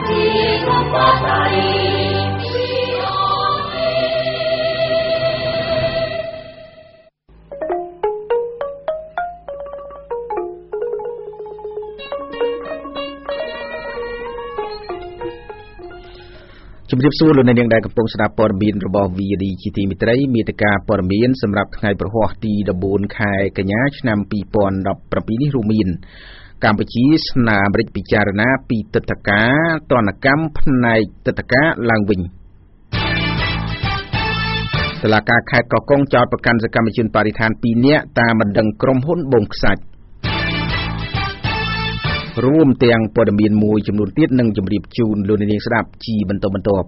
ជំរាបសួរលោកអ្នកនាងដែលកំពុងស្ដាប់ព័ត៌មានរបស់ VD ជាទីមេត្រីមេតិការព័ត៌មានសម្រាប់ថ្ងៃប្រហ័សទី14ខែកញ្ញាឆ្នាំ2017នេះរួមមានកម្ពុជាស្នើអាមេរិកពិចារណាពីទិដ្ឋាការទណ្ឌកម្មផ្នែកទិដ្ឋាការឡើងវិញតុលាការខេត្តកោះកុងចោទប្រកាន់សកម្មជនបរិស្ថាន2នាក់តាមបណ្ដឹងក្រុមហ៊ុនបូមខ្សាច់រួមទាំងព័ត៌មានមួយចំនួនទៀតនឹងជម្រាបជូនលោកអ្នកនាងស្ដាប់ជាបន្តបន្ទាប់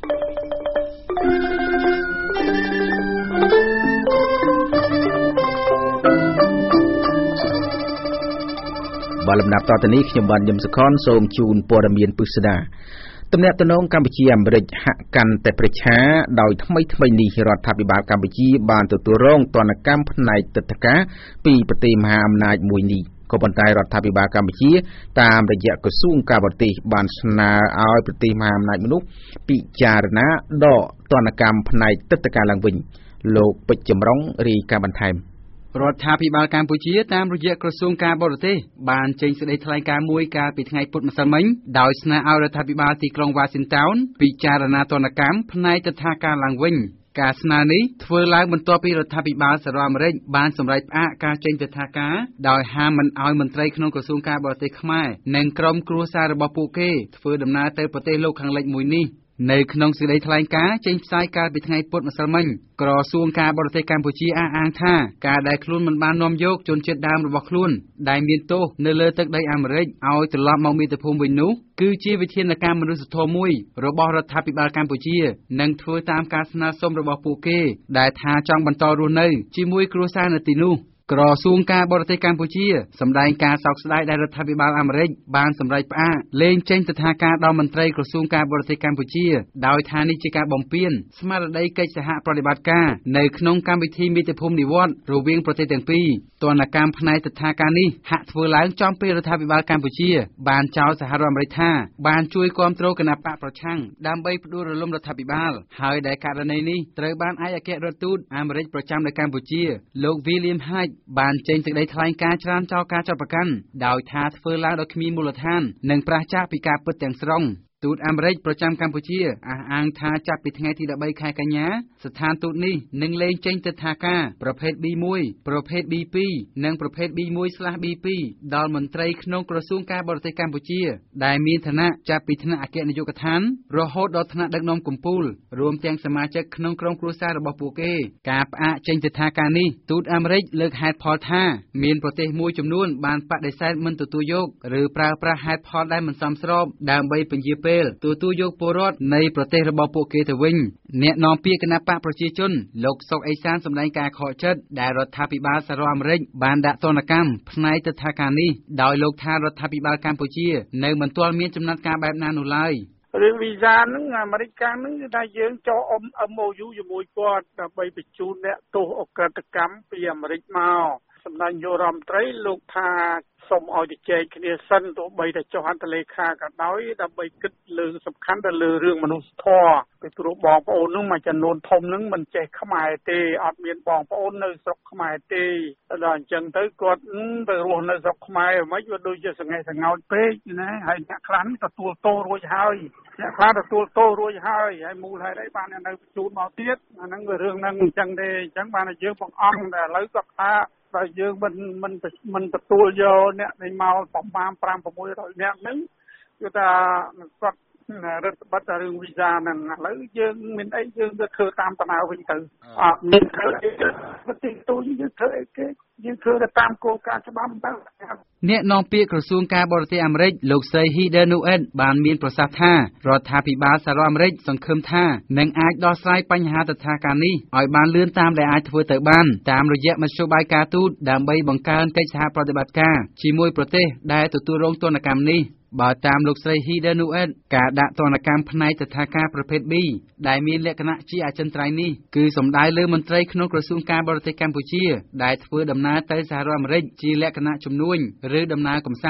បាទលំដាប់តទៅនេះខ្ញុំបានញឹមសុខនសូមជូនព័ត៌មានពិស្ដាទំនាក់ទំនងកម្ពុជាអាមេរិកហាក់កាន់តែប្រឆាដោយថ្មីនេះរដ្ឋាភិបាលកម្ពុជាបានទទួលរងទណ្ឌកម្មផ្នែកទិដ្ឋាការពីប្រទេសមហាអំណាចមួយនេះក៏ប៉ុន្តែរដ្ឋាភិបាលកម្ពុជាតាមរយៈក្រសួងការបរទេសបានស្នើឲ្យប្រទេសមហាអំណាចមនុស្សពិចារណាដកទណ្ឌកម្មផ្នែកទិដ្ឋាការឡើងវិញលោកពេជ្រចម្រុងរាយការណ៍បន្ថែមរដ្ឋាភិបាលកម្ពុជាតាមរយៈក្រសួងការបរទេសបានចេញសេចក្តីថ្លែងការណ៍មួយកាលពីថ្ងៃពុធម្សិលមិញដោយស្នើឲ្យរដ្ឋាភិបាលទីក្រុង Washington ពិចារណាទណ្ឌកម្មផ្នែកទិដ្ឋាការឡើងវិញការស្នើនេះធ្វើឡើងបន្ទាប់ពីរដ្ឋាភិបាលសហរដ្ឋអាមេរិកបានសម្រេចផ្អាកការចេញទិដ្ឋាការដោយហាមមិនឲ្យមន្ត្រីក្នុងក្រសួងការបរទេសខ្មែរនិងក្រុមគ្រួសាររបស់ពួកគេធ្វើដំណើរទៅប្រទេសលោកខាងលិចមួយនេះនៅក្នុងសេចក្តីថ្លែងការណ៍ចេញផ្សាយកាលពីថ្ងៃពុធម្សិលមិញក្រសួងការបរទេសកម្ពុជាអះអាងថាការដែលខ្លួនមិនបាននាំយកជនជាតិដើមរបស់ខ្លួនដែលមានទោសនៅលើទឹកដីអាមេរិកឲ្យត្រឡប់មកមាតុភូមិវិញនោះគឺជាវិធានការមនុស្សធម៌មួយរបស់រដ្ឋាភិបាលកម្ពុជានិងធ្វើតាមការស្នើសុំរបស់ពួកគេដែលថាចង់បន្តរស់នៅជាមួយគ្រួសារនៅទីនោះក្រសួងការបរទេសកម្ពុជាសម្ដែងការសោកស្ដាយដែលរដ្ឋាភិបាលអាមេរិកបានសម្រេចផ្អាកលែងចេញទិដ្ឋាការដល់មន្ត្រីក្រសួងការបរទេសកម្ពុជាដោយថានេះជាការបំពានស្មារតីកិច្ចសហប្រតិបត្តិការនៅក្នុងកម្មវិធីមាតុភូមិនិវត្តន៍រវាងប្រទេសទាំងពីរទណ្ឌកម្មផ្នែកទិដ្ឋាការនេះហាក់ធ្វើឡើងចំពេលរដ្ឋាភិបាលកម្ពុជាបានចោទសហរដ្ឋអាមេរិកថាបានជួយគាំទ្រគណបកប្រឆាំងដើម្បីផ្ដួលរលំរដ្ឋាភិបាលហើយដែលករណីនេះត្រូវបានឯកអគ្គរដ្ឋទូតអាមេរិកប្រចាំនៅកម្ពុជាលោក William Hagueបានចេញសេចក្តីថ្លែងការណ៍ច្រានចោលការចាប់ប្រកាន់ដោយថាធ្វើឡើងដោយគ្មានមូលដ្ឋាននិងប្រឆាចពីការពិតទាំងស្រុងទូតអាមេរិកប្រចាំកម្ពុជាអះអាងថាចាប់ពីថ្ងៃទី13ខែកញ្ញាស្ថានទូតនេះនឹងលែងចេញទិដ្ឋាការប្រភេទ B1 ប្រភេទ B2 និងប្រភេទ B1/B2 ដល់មន្ត្រីក្នុងក្រសួងការបរទេសកម្ពុជាដែលមានឋានៈចាប់ពីថ្នាក់អគ្គនាយកដ្ឋានរហូតដល់ថ្នាក់ដឹកនាំកំពូលរួមទាំងសមាជិកក្នុងក្រុមគ្រួសាររបស់ពួកគេការផ្អាកចេញទិដ្ឋាការនេះទូតអាមេរិកលើកហេតុផលថាមានប្រទេសមួយចំនួនបានបដិសេធមិនទទួលយកឬប្រើប្រាស់ហេតុផលដែលមិនសមស្របដើម្បីពន្យាពេលទទួលយកពលរដ្ឋនៃប្រទេសរបស់ពួកគេទៅវិញអ្នកនាំពាក្យគណបកប្រជាជនលោកសុកអេសានសម្ដែងការខកចិត្តដែលរដ្ឋាភិបាលសហរដ្ឋអាមេរិកបានដាក់ទណ្ឌកម្មផ្នែកទិដ្ឋាការនេះដោយលោកថារដ្ឋាភិបាលកម្ពុជានៅមិនទាន់មានចំណាត់ការបែបណានោះឡើយរឿងវីសាហ្នឹងអាមេរិកកាំងហ្នឹងគឺថាយើងចុះMOU ជាមួយគាត់ដើម្បីបញ្ជូនអ្នកទោសអក្រិតកម្មពីអាមេរិកមកសម្ដេចនាយករដ្ឋមន្ត្រីលោកថាសូមឲ្យជជែកគ្នាសិនទោះបីតែចុះហត្ថលេខាក៏ដោយដើម្បីគិតលើសំខាន់ទៅលើរឿងមនុស្សធម៌ពីព្រោះបងប្អូនហ្នឹងមួយចំនួនធំហ្នឹងមិនចេះខ្មែរទេអត់មានបងប្អូននៅស្រុកខ្មែរទេដល់អញ្ចឹងទៅគាត់ទៅរស់នៅស្រុកខ្មែរមិនវាដូចជាសង្ហេះសង្ហោចពេកណាហើយអ្នកខ្លះទទួលទោសរួចហើយអ្នកខ្លះទទួលទោសរួចហើយមូលហេតុអីបាននៅបញ្ជូនមកទៀតអាហ្នឹងវារឿងហ្នឹងអញ្ចឹងទេអញ្ចឹងបានតែយើងបង្អង់តែឥឡូវគាត់ថាតែយើងមិនទទួលយកអ្នកដែលមកប្រមាណ 5-600 នាក់ហ្នឹងគឺថាគាត់រដ្ឋបတ်រឿងវីសាហ្នឹងឥឡូវយើងមានអីយើងទៅធ្វើតាមដំណើរវិញទៅអត់មានធ្វើអីប្រទេសទូយើងធ្វើអីគេយើងធ្វើទៅតាមគោលការណ៍ច្បាប់ទៅអ្នកនាំពាក្យក្រសួងការបរទេសអាមេរិកលោកសេហ៊ីដឺនូអេតបានមានប្រសាសន៍ថារដ្ឋាភិបាលសហរដ្ឋអាមេរិកសង្ឃឹមថានឹងអាចដោះស្រាយបញ្ហាទិដ្ឋាការនេះឲ្យបានលឿនតាមដែលអាចធ្វើទៅបានតាមរយៈមធ្យោបាយការទូតដើម្បីបង្កើនកិច្ចសហប្រតិបត្តិការជាមួយប្រទេសដែលទទួលរងទណ្ឌកម្មនេះបើតាមលោកស្រីហ៊ីដឺនូអេតការដាក់ទណ្ឌកម្មផ្នែកទិដ្ឋាការប្រភេទ B ដែលមានលក្ខណៈជាអចិន្ត្រៃយ៍នេះគឺសំដៅលើមន្ត្រីក្នុងក្រសួងការបរទេសកម្ពុជាដែលធ្វើដំណើរទៅសហរដ្ឋអាមេរិកជាលក្ខណៈជំនួញឬដំណើរកម្សាន្ត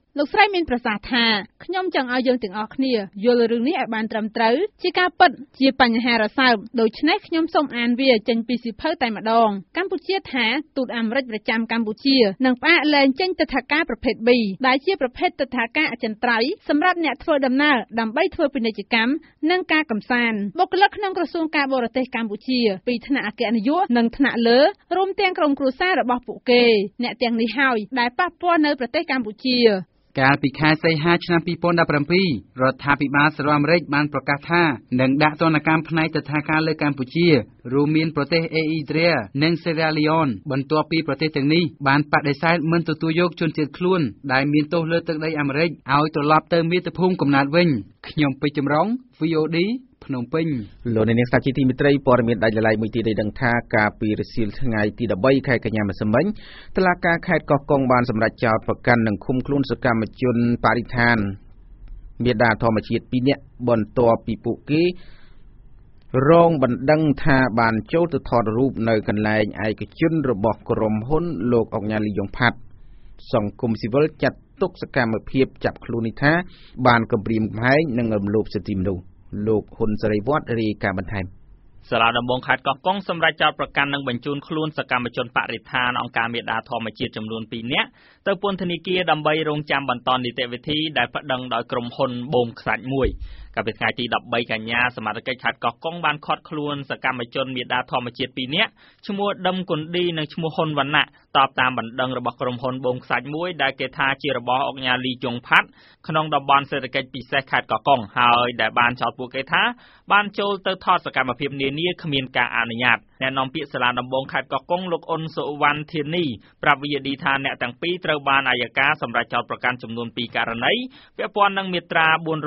លោកស្រីមានប្រសាសន៍ថាខ្ញុំចង់ឲ្យយើងទាំងអស់គ្នាយល់រឿងនេះឲ្យបានត្រឹមត្រូវជាការពិតជាបញ្ហារសើបដូច្នេះខ្ញុំសូមអានវាចេញពីសៀវភៅតែម្ដងកម្ពុជាថាទូតអាមេរិកប្រចាំកម្ពុជានឹងផ្អាកលែងចេញទិដ្ឋាការប្រភេទ B ដែលជាប្រភេទទិដ្ឋាការអចិន្ត្រៃយ៍សម្រាប់អ្នកធ្វើដំណើរដើម្បីធ្វើពាណិជ្ជកម្មនិងការកម្សាន្តបុគ្គលិកក្នុងក្រសួងការបរទេសកម្ពុជាពីថ្នាក់អគ្គនាយកនិងថ្នាក់លើរួមទាំងក្រុមគ្រួសាររបស់ពួកគេអ្នកទាំងនេះហើយដែលប៉ះពាល់នៅប្រទេសកម្ពុជាកាលពីខែសីហាឆ្នាំ2017រដ្ឋាភិបាលសហរដ្ឋអាមេរិកបានប្រកាសថានឹងដាក់ទណ្ឌកម្មផ្នែកទិដ្ឋាការលើកម្ពុជារួមមានប្រទេសអេអ៊ីត្រានិងសេរ៉ាលីយ៉ូនបន្ទាប់ពីប្រទេសទាំងនេះបានបដិសេធមិនទទួលយកជនជាតិខ្លួនដែលមានទោសលើទឹកដីអាមេរិកឲ្យត្រឡប់ទៅមាតុភូមិកំណើតវិញខ្ញុំពេជ្រចម្រុង VODភ្នំពេញលោកនាងស្ដាប់ជាទីមេត្រីព័ត៌មានដាច់ដライមួយទៀតឲ្យដឹងថាការពីរសៀលថ្ងៃទី13ខែកញ្ញាម្សិលមិញតុលាការខេត្តកោះកុងបានសម្រេចចោទប្រកាន់និងឃុំខ្លួនសកម្មជនបរិស្ថានមេដាធម្មជាតិ2នាក់បន្ទាប់ពីពួកគេរងបណ្ដឹងថាបានចូលទៅថតរូបនៅកន្លែងឯកជនរបស់ក្រុមហ៊ុនលោកអុកញ៉ាលីយ៉ុងផាត់សង្គមស៊ីវិលចាត់ទុកសកម្មភាពចាប់ខ្លួននេះថាបានគំរាមកំហែងនិងរំលោភសិទ្ធិមនុស្សលោកហ៊ុនសេរីវត្តរាយការណ៍បន្ថែមសាលាដំបងខេត្តកោះកុងសម្រាប់ចោទប្រកាន់និងបញ្ជូនខ្លួនសកម្មជនបរិស្ថានអង្គការមេដាធម្មជាតិចំនួន2នាក់ទៅពន្ធនាគារដើម្បីរងចាំបន្តនីតិវិធីដែលប្តឹងដោយក្រុមហ៊ុនបូមខ្សាច់មួយកាលពីថ្ងៃទី13កញ្ញាសមាជិកខេត្តកោះកុងបានឃាត់ខ្លួនសកម្មជនមេដាធម្មជាតិ2នាក់ឈ្មោះដឹមគុនឌីនិងឈ្មោះហ៊ុនវណ្ណៈតបតាមបណ្ដឹងរបស់ក្រុមហ៊ុនបូមខ្សាច់មួយដែលគេថាជារបស់អុកញ៉ាលីយ៉ុងផាត់ក្នុងតំបន់សេដ្ឋកិច្ចពិសេសខេត្តកោះកុងហើយដែលបានចោទពួកគេថាបានចូលទៅថតសកម្មភាពនានាគ្មានការអនុញ្ញាតអ្នកនាំពាក្យសាលាដំបងខេត្តកោះកុងលោកអ៊ុនសុវណ្ណធានីប្រាប់ VOD ថាអ្នកទាំងពីរត្រូវបានអាយកាសម្រាប់ចោទប្រកាន់ចំនួន2ករណីពាក់ព័ន្ធនឹងមាត្រា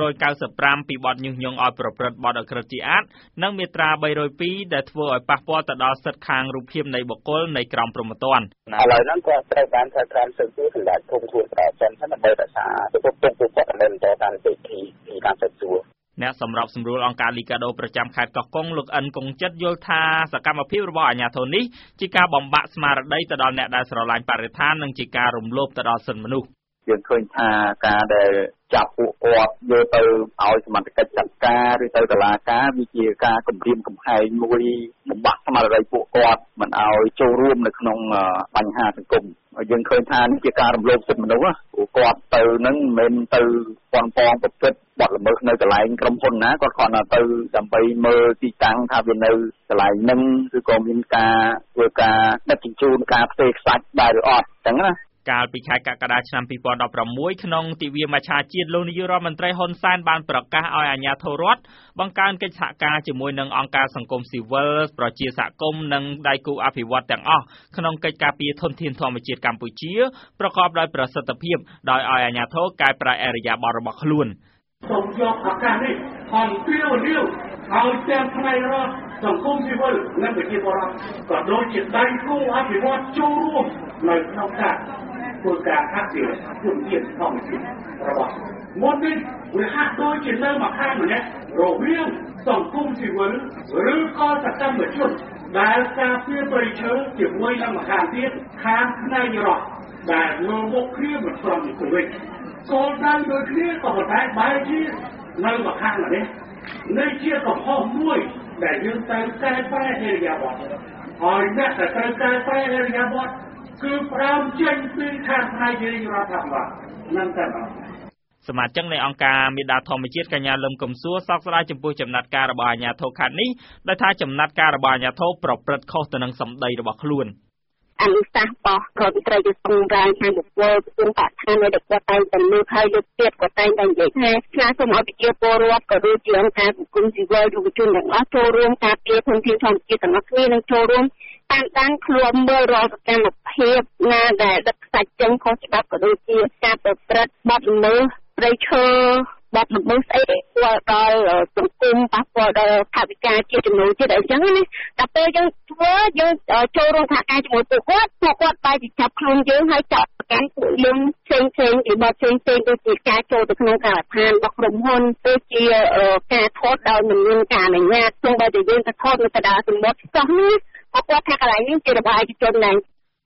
495ពីបទញុះញង់ឲ្យប្រព្រឹត្តបទអក្រិតជាអាតនិងមាត្រា302ដែលធ្វើឲ្យប៉ះពាល់ទៅដល់សិទ្ធិខាងរូបភាពនៃបុគ្គលនៃក្រមព្រហ្មទណ្ឌឥឡូវហ្នឹងក៏ត្រូវបានថាក្រមសិទ្ធិសម្រាប់គុំខ្លួនប្រសិនដើម្បីរក្សាទុកទុកទុកមិនទៅតាមទីតាមសិទ្ធិសួរអ្នកសម្របសម្រួលអង្គការលីកាដូប្រចាំខេត្តកោះកុងលោកអិនកុងចិត្តយល់ថាសកម្មភាពរបស់អាជ្ញាធរនេះជាការបំបាក់ស្មារតីទៅដល់អ្នកដែលស្រឡាញ់បរិស្ថាននិងជាការរំលោភទៅដល់សិទ្ធិមនុស្សយើងឃើញថាការដែលចាប់ពួកគាត់យកទៅឲ្យសមត្ថកិច្ចចាត់ការឬទៅតុលាការវាជាការគំរាមកំហែងមួយបំបាក់ស្មារតីពួកគាត់មិនឲ្យចូលរួមនៅក្នុងបញ្ហាសង្គមយើងឃើញថានេះជាការរំលោភសិទ្ធិមនុស្សពួកគាត់ទៅនឹងមិនមែនទៅប៉ុនប៉ងប្រព្រឹត្តបទល្មើសនៅកន្លែងក្រុមហ៊ុនណាគាត់គ្រាន់តែទៅដើម្បីមើលទីតាំងថាវានៅកន្លែងហ្នឹងឬក៏មានការធ្វើការដឹកជញ្ជូនការផ្ទេរខ្សាច់ដែរឬអត់អញ្ចឹងណាកាលពីខែកក្កដាឆ្នាំ2016ក្នុងទិវាមច្ឆជាតិលោកនាយករដ្ឋមន្ត្រីហ៊ុនសែនបានប្រកាសឲ្យអាជ្ញាធររដ្ឋបង្កើនកិច្ចសហការជាមួយនឹងអង្គការសង្គមស៊ីវិលប្រជាសហគមន៍និងដៃគូអភិវឌ្ឍន៍ទាំងអស់ក្នុងកិច្ចការពារធនធានធម្មជាតិកម្ពុជាប្រកបដោយប្រសិទ្ធភាពដោយឲ្យអាជ្ញាធរកែប្រែឥរិយាបថរបស់ខ្លួនសូមយកឱកាសនេះខំពីលឲ្យទាំងផ្នែករដ្ឋសង្គមស៊ីវិលនិងប្រជាពលរដ្ឋក៏ដូចជាដៃគូអភិវឌ្ឍន៍ចូលរួមនៅក្នុងការធ្វើការអភិរក្សធនធានធម្មជាតិរបស់មុននេះវាហាក់ដូចជានៅមួយខាងម្នាក់រវាងសង្គមស៊ីវិលឬក៏សកម្មជនដែលការពារបរិស្ថានជាមួយនឹងម្ខាងទៀតខាងផ្នែករដ្ឋដែលមើលមុខគ្នាមិនស្របគ្នាវិញគោលដៅដូចគ្នាក៏ប៉ុន្តែបែរជានៅមួយខាងនេះនេះជាកំហុសមួយដែលយើងត្រូវកែប្រែឥរិយាបថហើយអ្នកដែលត្រូវកែប្រែឥរិយាបថគឺផ្ដើមចេញពីខាងផ្នែករដ្ឋាភិបាលนั่นតែសមាជិកនៃអង្គការមេដាធម្មជាតិកញ្ញាលឹមកំសួរសោកស្ដាយចំពោះចំណាត់ការរបស់អាជ្ញាធរខេត្តនេះដែលថាចំណាត់ការរបស់អាជ្ញាធរប្រព្រឹត្តខុសទៅនឹងសម្ដីរបស់ខ្លួនអនុសាសន៍របស់រដ្ឋមន្ត្រីក្រសួងរាយខាងបុគ្គលក្រសួងបរិស្ថានដែលគាត់តែងតែលើកហើយលើកទៀតគាត់តែងតែនិយាយថាស្នើសុំឲ្យប្រជាពលរដ្ឋក៏ដូចជាអង្គការសង្គមស៊ីវិលយុវជនទាំងអស់ចូលរួមការពារធនធានធម្មជាតិទាំងអស់គ្នានិងចូលរួមតាមដានខ្លួនមើលរាល់សកម្មភាពណាដែលដឹកខ្សាច់ចេញខុសច្បាប់ក៏ដូចជាការប្រព្រឹត្តបទល្មើសព្រៃឈើបទល្មើសស្អីដែលដល់សង្គមប៉ះពាល់ដល់ថវិកាជាចំណូលជាតិអីចឹងណាតែពេលយើងធ្វើយើងចូលរួមសហការជាមួយពួកគាត់បែរជាចាប់ខ្លួនយើងហើយចាប់ប្រកាន់ពួកយើងផ្សេងពីបទផ្សេងដូចជាការចូលទៅក្នុងការដ្ឋានរបស់ក្រុមហ៊ុនដូចជាការថតដោយមិនមានការអនុញ្ញាតសូម្បីតែយើងទៅថតនៅកណ្ដាលសមុទ្រចោះនេះគាត់ថាកន្លែងនេះជារបស់ឯកជនដែរ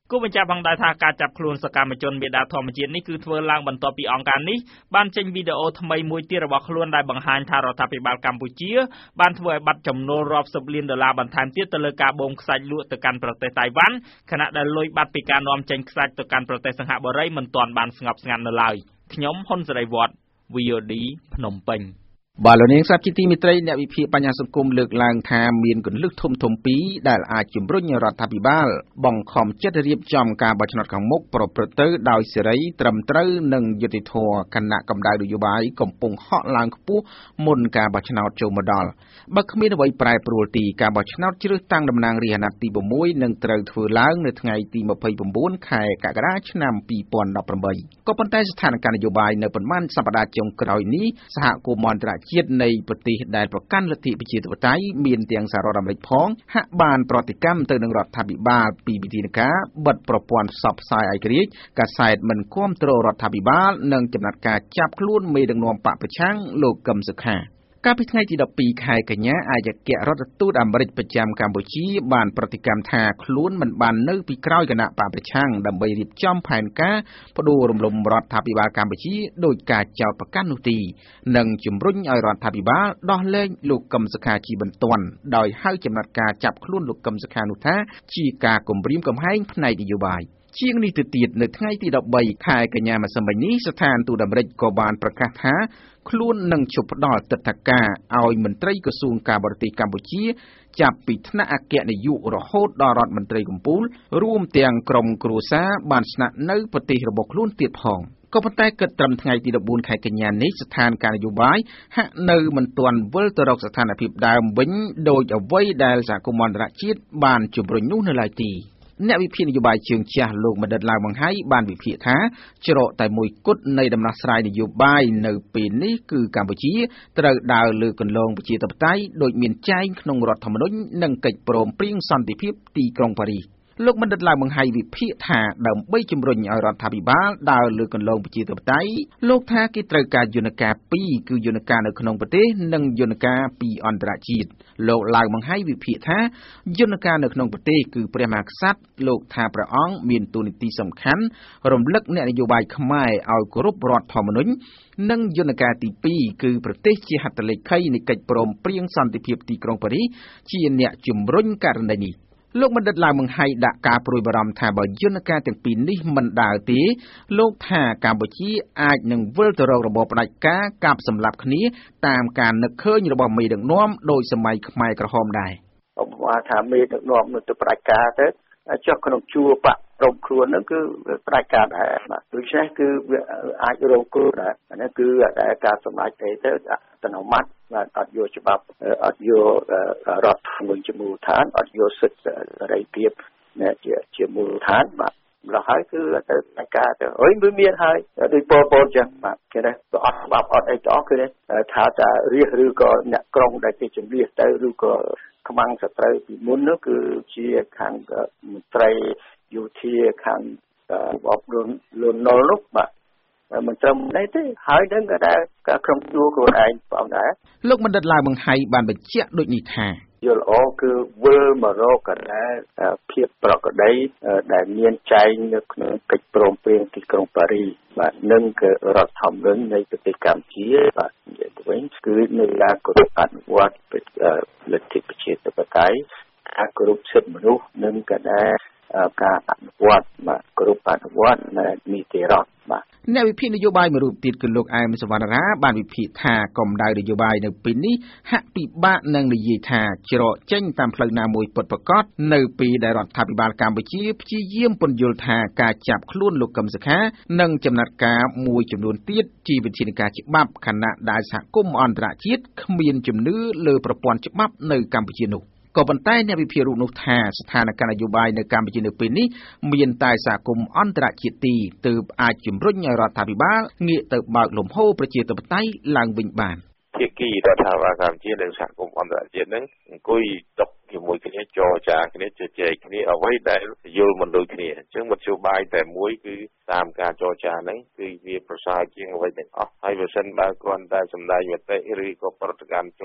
គូបញ្ជាក់ផងដែរថាការចាប់ខ្លួនសកម្មជនមេដាធម្មជាតិនេះគឺធ្វើឡើងបន្ទាប់ពីអង្គការនេះបានចេញវីដេអូថ្មីមួយទៀតរបស់ខ្លួនដែលបង្ហាញថារដ្ឋាភិបាលកម្ពុជាបានធ្វើឲ្យបាត់ចំណូលរាប់សិបលានដុល្លារបន្ថែមទៀតទៅលើការបូមខ្សាច់លក់ទៅកាន់ប្រទេសតៃវ៉ាន់ខណៈដែលលុយបាត់ពីការនាំចេញខ្សាច់ទៅកាន់ប្រទេសសិង្ហបុរីមិនទាន់បានស្ងប់ស្ងាត់នៅឡើយខ្ញុំហ៊ុនសេរីវត្ត VOD ភ្នំពេញបាទលោកនាងស្ដាប់ជាទីមេត្រីអ្នកវិភាគបញ្ហាសង្គមលើកឡើងថាមានគន្លឹះធំៗពីរដែលអាចជំរុញរដ្ឋាភិបាលបង្ខំចិត្តរៀបចំការបោះឆ្នោតខាងមុខប្រព្រឹត្តទៅដោយសេរីត្រឹមត្រូវនិងយុត្តិធម៌គណៈកម្ដៅនយោបាយកំពុងហក់ឡើងខ្ពស់មុនការបោះឆ្នោតចូលមកដល់បើគ្មានអ្វីប្រែប្រួលទីការបោះឆ្នោតជ្រើសតាំងតំណាងរាស្ត្រអាណត្តិទី6នឹងត្រូវធ្វើឡើងនៅថ្ងៃទី29ខែកក្កដាឆ្នាំ2018ក៏ប៉ុន្តែស្ថានភាពនយោបាយនៅប៉ុន្មានសប្តាហ៍ចុងក្រោយនេះសហគមន៍អន្តរជាតិនៃប្រទេសដែលប្រកាន់លទ្ធិប្រជាធិបតេយ្យមានទាំងសហរដ្ឋអាមេរិកផងហាក់បានប្រតិកម្មទៅនឹងរដ្ឋាភិបាលពីវិធានការបិទប្រព័ន្ធផ្សព្វផ្សាយឯករាជ្យកាសែតមិនគាំទ្ររដ្ឋាភិបាលនិងចំណាត់ការចាប់ខ្លួនមេដឹកនាំបកប្រឆាំងលោកកឹមសុខាកាលពីថ្ងៃទី12ខែកញ្ញាអគ្គរដ្ឋទូតអាមេរិកប្រចាំកម្ពុជាបានប្រតិកម្មថាខ្លួនមិនបាននៅពីក្រោយគណៈបកប្រឆាំងដើម្បីរៀបចំផែនការបដិរំលំរដ្ឋាភិបាលកម្ពុជាដោយការចោទប្រកាន់នោះទេនិងជំរុញឲ្យរដ្ឋាភិបាលដោះលែងលោកកឹមសុខាជាបន្ទាន់ដោយហៅចំណាត់ការចាប់ខ្លួនលោកកឹមសុខានោះថាជាការគំរាមកំហែងផ្នែកនយោបាយជាងនេះទៅទៀតនៅថ្ងៃទី13ខែកញ្ញាម្សិលមិញនេះស្ថានទូតអាមេរិកក៏បានប្រកាសថាខ្លួននឹងជប់ផ្ដល់ទិដ្ឋាការឲ្យមន្ត្រីក្រសួងការបរទេសកម្ពុជាចាប់ពីថ្នាក់អគ្គនាយករហូតដល់រដ្ឋមន្ត្រីកំពូលរួមទាំងក្រុមគ្រួសារបានស្នាក់នៅប្រទេសរបស់ខ្លួនទៀតផងក៏ប៉ុន្តែគិតត្រឹមថ្ងៃទី14ខែកញ្ញានេះស្ថានភាពនយោបាយហាក់នៅមិនទាន់វិលទៅរកស្ថានភាពដើមវិញដោយអ្វីដែលសហគមន៍អន្តរជាតិបានជំរុញនោះនៅឡើយទេអ្នកវិភាគនយោបាយជើងចាស់លោកបណ្ឌិតឡាវបង្ហៃបានវិភាគថាច្រកតែមួយគត់នៃដំណោះស្រាយនយោបាយនៅពេលនេះគឺកម្ពុជាត្រូវដើរលើគន្លងប្រជាធិបតេយ្យដោយមានចែងក្នុងរដ្ឋធម្មនុញ្ញនិងកិច្ចព្រមព្រៀងសន្តិភាពទីក្រុងប៉ារីសលោកបណ្ឌិតឡាវបង្ហៃវិភាគថាដើម្បីជំរុញឲ្យរដ្ឋាភិបាលដើរលើគន្លងប្រជាធិបតេយ្យលោកថាគេត្រូវការយន្តការពីរគឺយន្តការនៅក្នុងប្រទេសនិងយន្តការពីអន្តរជាតិលោកឡាវបង្ហៃវិភាគថាយន្តការនៅក្នុងប្រទេសគឺព្រះមហាក្សត្រលោកថាព្រះអង្គមានតួនាទីសំខាន់រំលឹកអ្នកនយោបាយខ្មែរឲ្យគោរពរដ្ឋធម្មនុញ្ញនិងយន្តការទី2គឺប្រទេសជាហត្ថលេខីនៃកិច្ចព្រមព្រៀងសន្តិភាពទីក្រុងប៉ារីសជាអ្នកជំរុញករណីនេះលោកបណ្ឌិតឡាវបង្ហៃដាក់ការព្រួយបារម្ភថាបើយន្តការទាំងពីរនេះមិនដើរទេលោកថាកម្ពុជាអាចនឹងវិលទៅរករបបផ្ដាច់ការកាប់សម្លាប់គ្នាតាមការនឹកឃើញរបស់មេដឹកនាំដោយសម័យខ្មែរក្រហមដែរឧបមាថាមេដឹកនាំនឹងទៅផ្ដាច់ការទៅចុះក្នុងជួរបកក្រុមខ្លួនហ្នឹងគឺផ្ដាច់ការដែរបាទដូច្នេះគឺវាអាចរងគ្រោះដែរអានេះគឺការសម្រេចទៅអត្តនោម័តបាទអត់យកច្បាប់អត់យករដ្ឋធម្មនុញ្ញជាមូលដ្ឋានអត់យកសិទ្ធិសេរីភាពជាមូលដ្ឋានបាទម្ល៉េះហើយគឺទៅផ្ដាច់ការទៅអុយវាមានហើយដោយពលចឹងបាទគេថាអត់ច្បាប់អត់អីទាំងអស់គឺថាតែរាជឬក៏អ្នកក្រុងដែលគេជំនះទៅឬក៏ខ្មាំងសត្រូវពីមុននោះគឺជាខាងមន្ត្រីយោធាខាងរបបលន់នល់នោះបាទមិនត្រឹមនេះទេហើយនឹងក៏ដែលក្រុមជួរខ្លួនឯងផងដែរលោកបណ្ឌិតឡាវបង្ហៃបានបញ្ជាក់ដូចនេះថាយល់ល្អគឺវិលមករកកណ្ដាលភាពប្រក្រតីដែលមានចែងនៅក្នុងកិច្ចព្រមព្រៀងទីក្រុងប៉ារីសបាទនិងរដ្ឋធម្មនុញ្ញនៃប្រទេសកម្ពុជាបាទនិយាយទៅវិញគឺនៅការគោរពអនុវត្តលទ្ធិប្រជាធិបតេយ្យការគោរពសិទ្ធិមនុស្សនិងក៏ដែលការអនុវត្តបាទគោរពអនុវត្តនីតិរដ្ឋបាទអ្នកវិភាគនយោបាយមួយរូបទៀតគឺលោកអែមសវណ្ណរាបានវិភាគថាកម្ដៅនយោបាយនៅពេលនេះហាក់ពិបាកនឹងនិយាយថាច្រកចេញតាមផ្លូវណាមួយពិតប្រាកដនៅពេលដែលរដ្ឋាភិបាលកម្ពុជាព្យាយាមពន្យល់ថាការចាប់ខ្លួនលោកកឹមសុខានិងចំណាត់ការមួយចំនួនទៀតជាវិធានការច្បាប់ខណៈដែលសហគមន៍អន្តរជាតិគ្មានជំនឿលើប្រព័ន្ធច្បាប់នៅកម្ពុជានោះក៏ប៉ុន្តែអ្នកវិភាគរូបនោះថាស្ថានភាពនយោបាយនៅកម្ពុជានៅពេលនេះមានតែសហគមន៍អន្តរជាតិទីទើបអាចជំរុញឲ្យរដ្ឋាភិបាលងាកទៅបើកលំហូរប្រជាធិបតេយ្យឡើងវិញបានភាគីរដ្ឋាភិបាលកម្ពុជានិងសហគមន៍អន្តរជាតិនឹងអង្គុយតុជាមួយគ្នាចរចាគ្នាជជែកគ្នាអ្វីដែលយល់មិនដូចគ្នាអញ្ចឹងមធ្យោបាយតែមួយគឺតាមការចរចាហ្នឹងគឺវាប្រសើរជាងអ្វីទាំងអស់ហើយបើសិនបើគ្រាន់តែសម្ដែងមតិឬក៏ប្រតិកម្មចុះ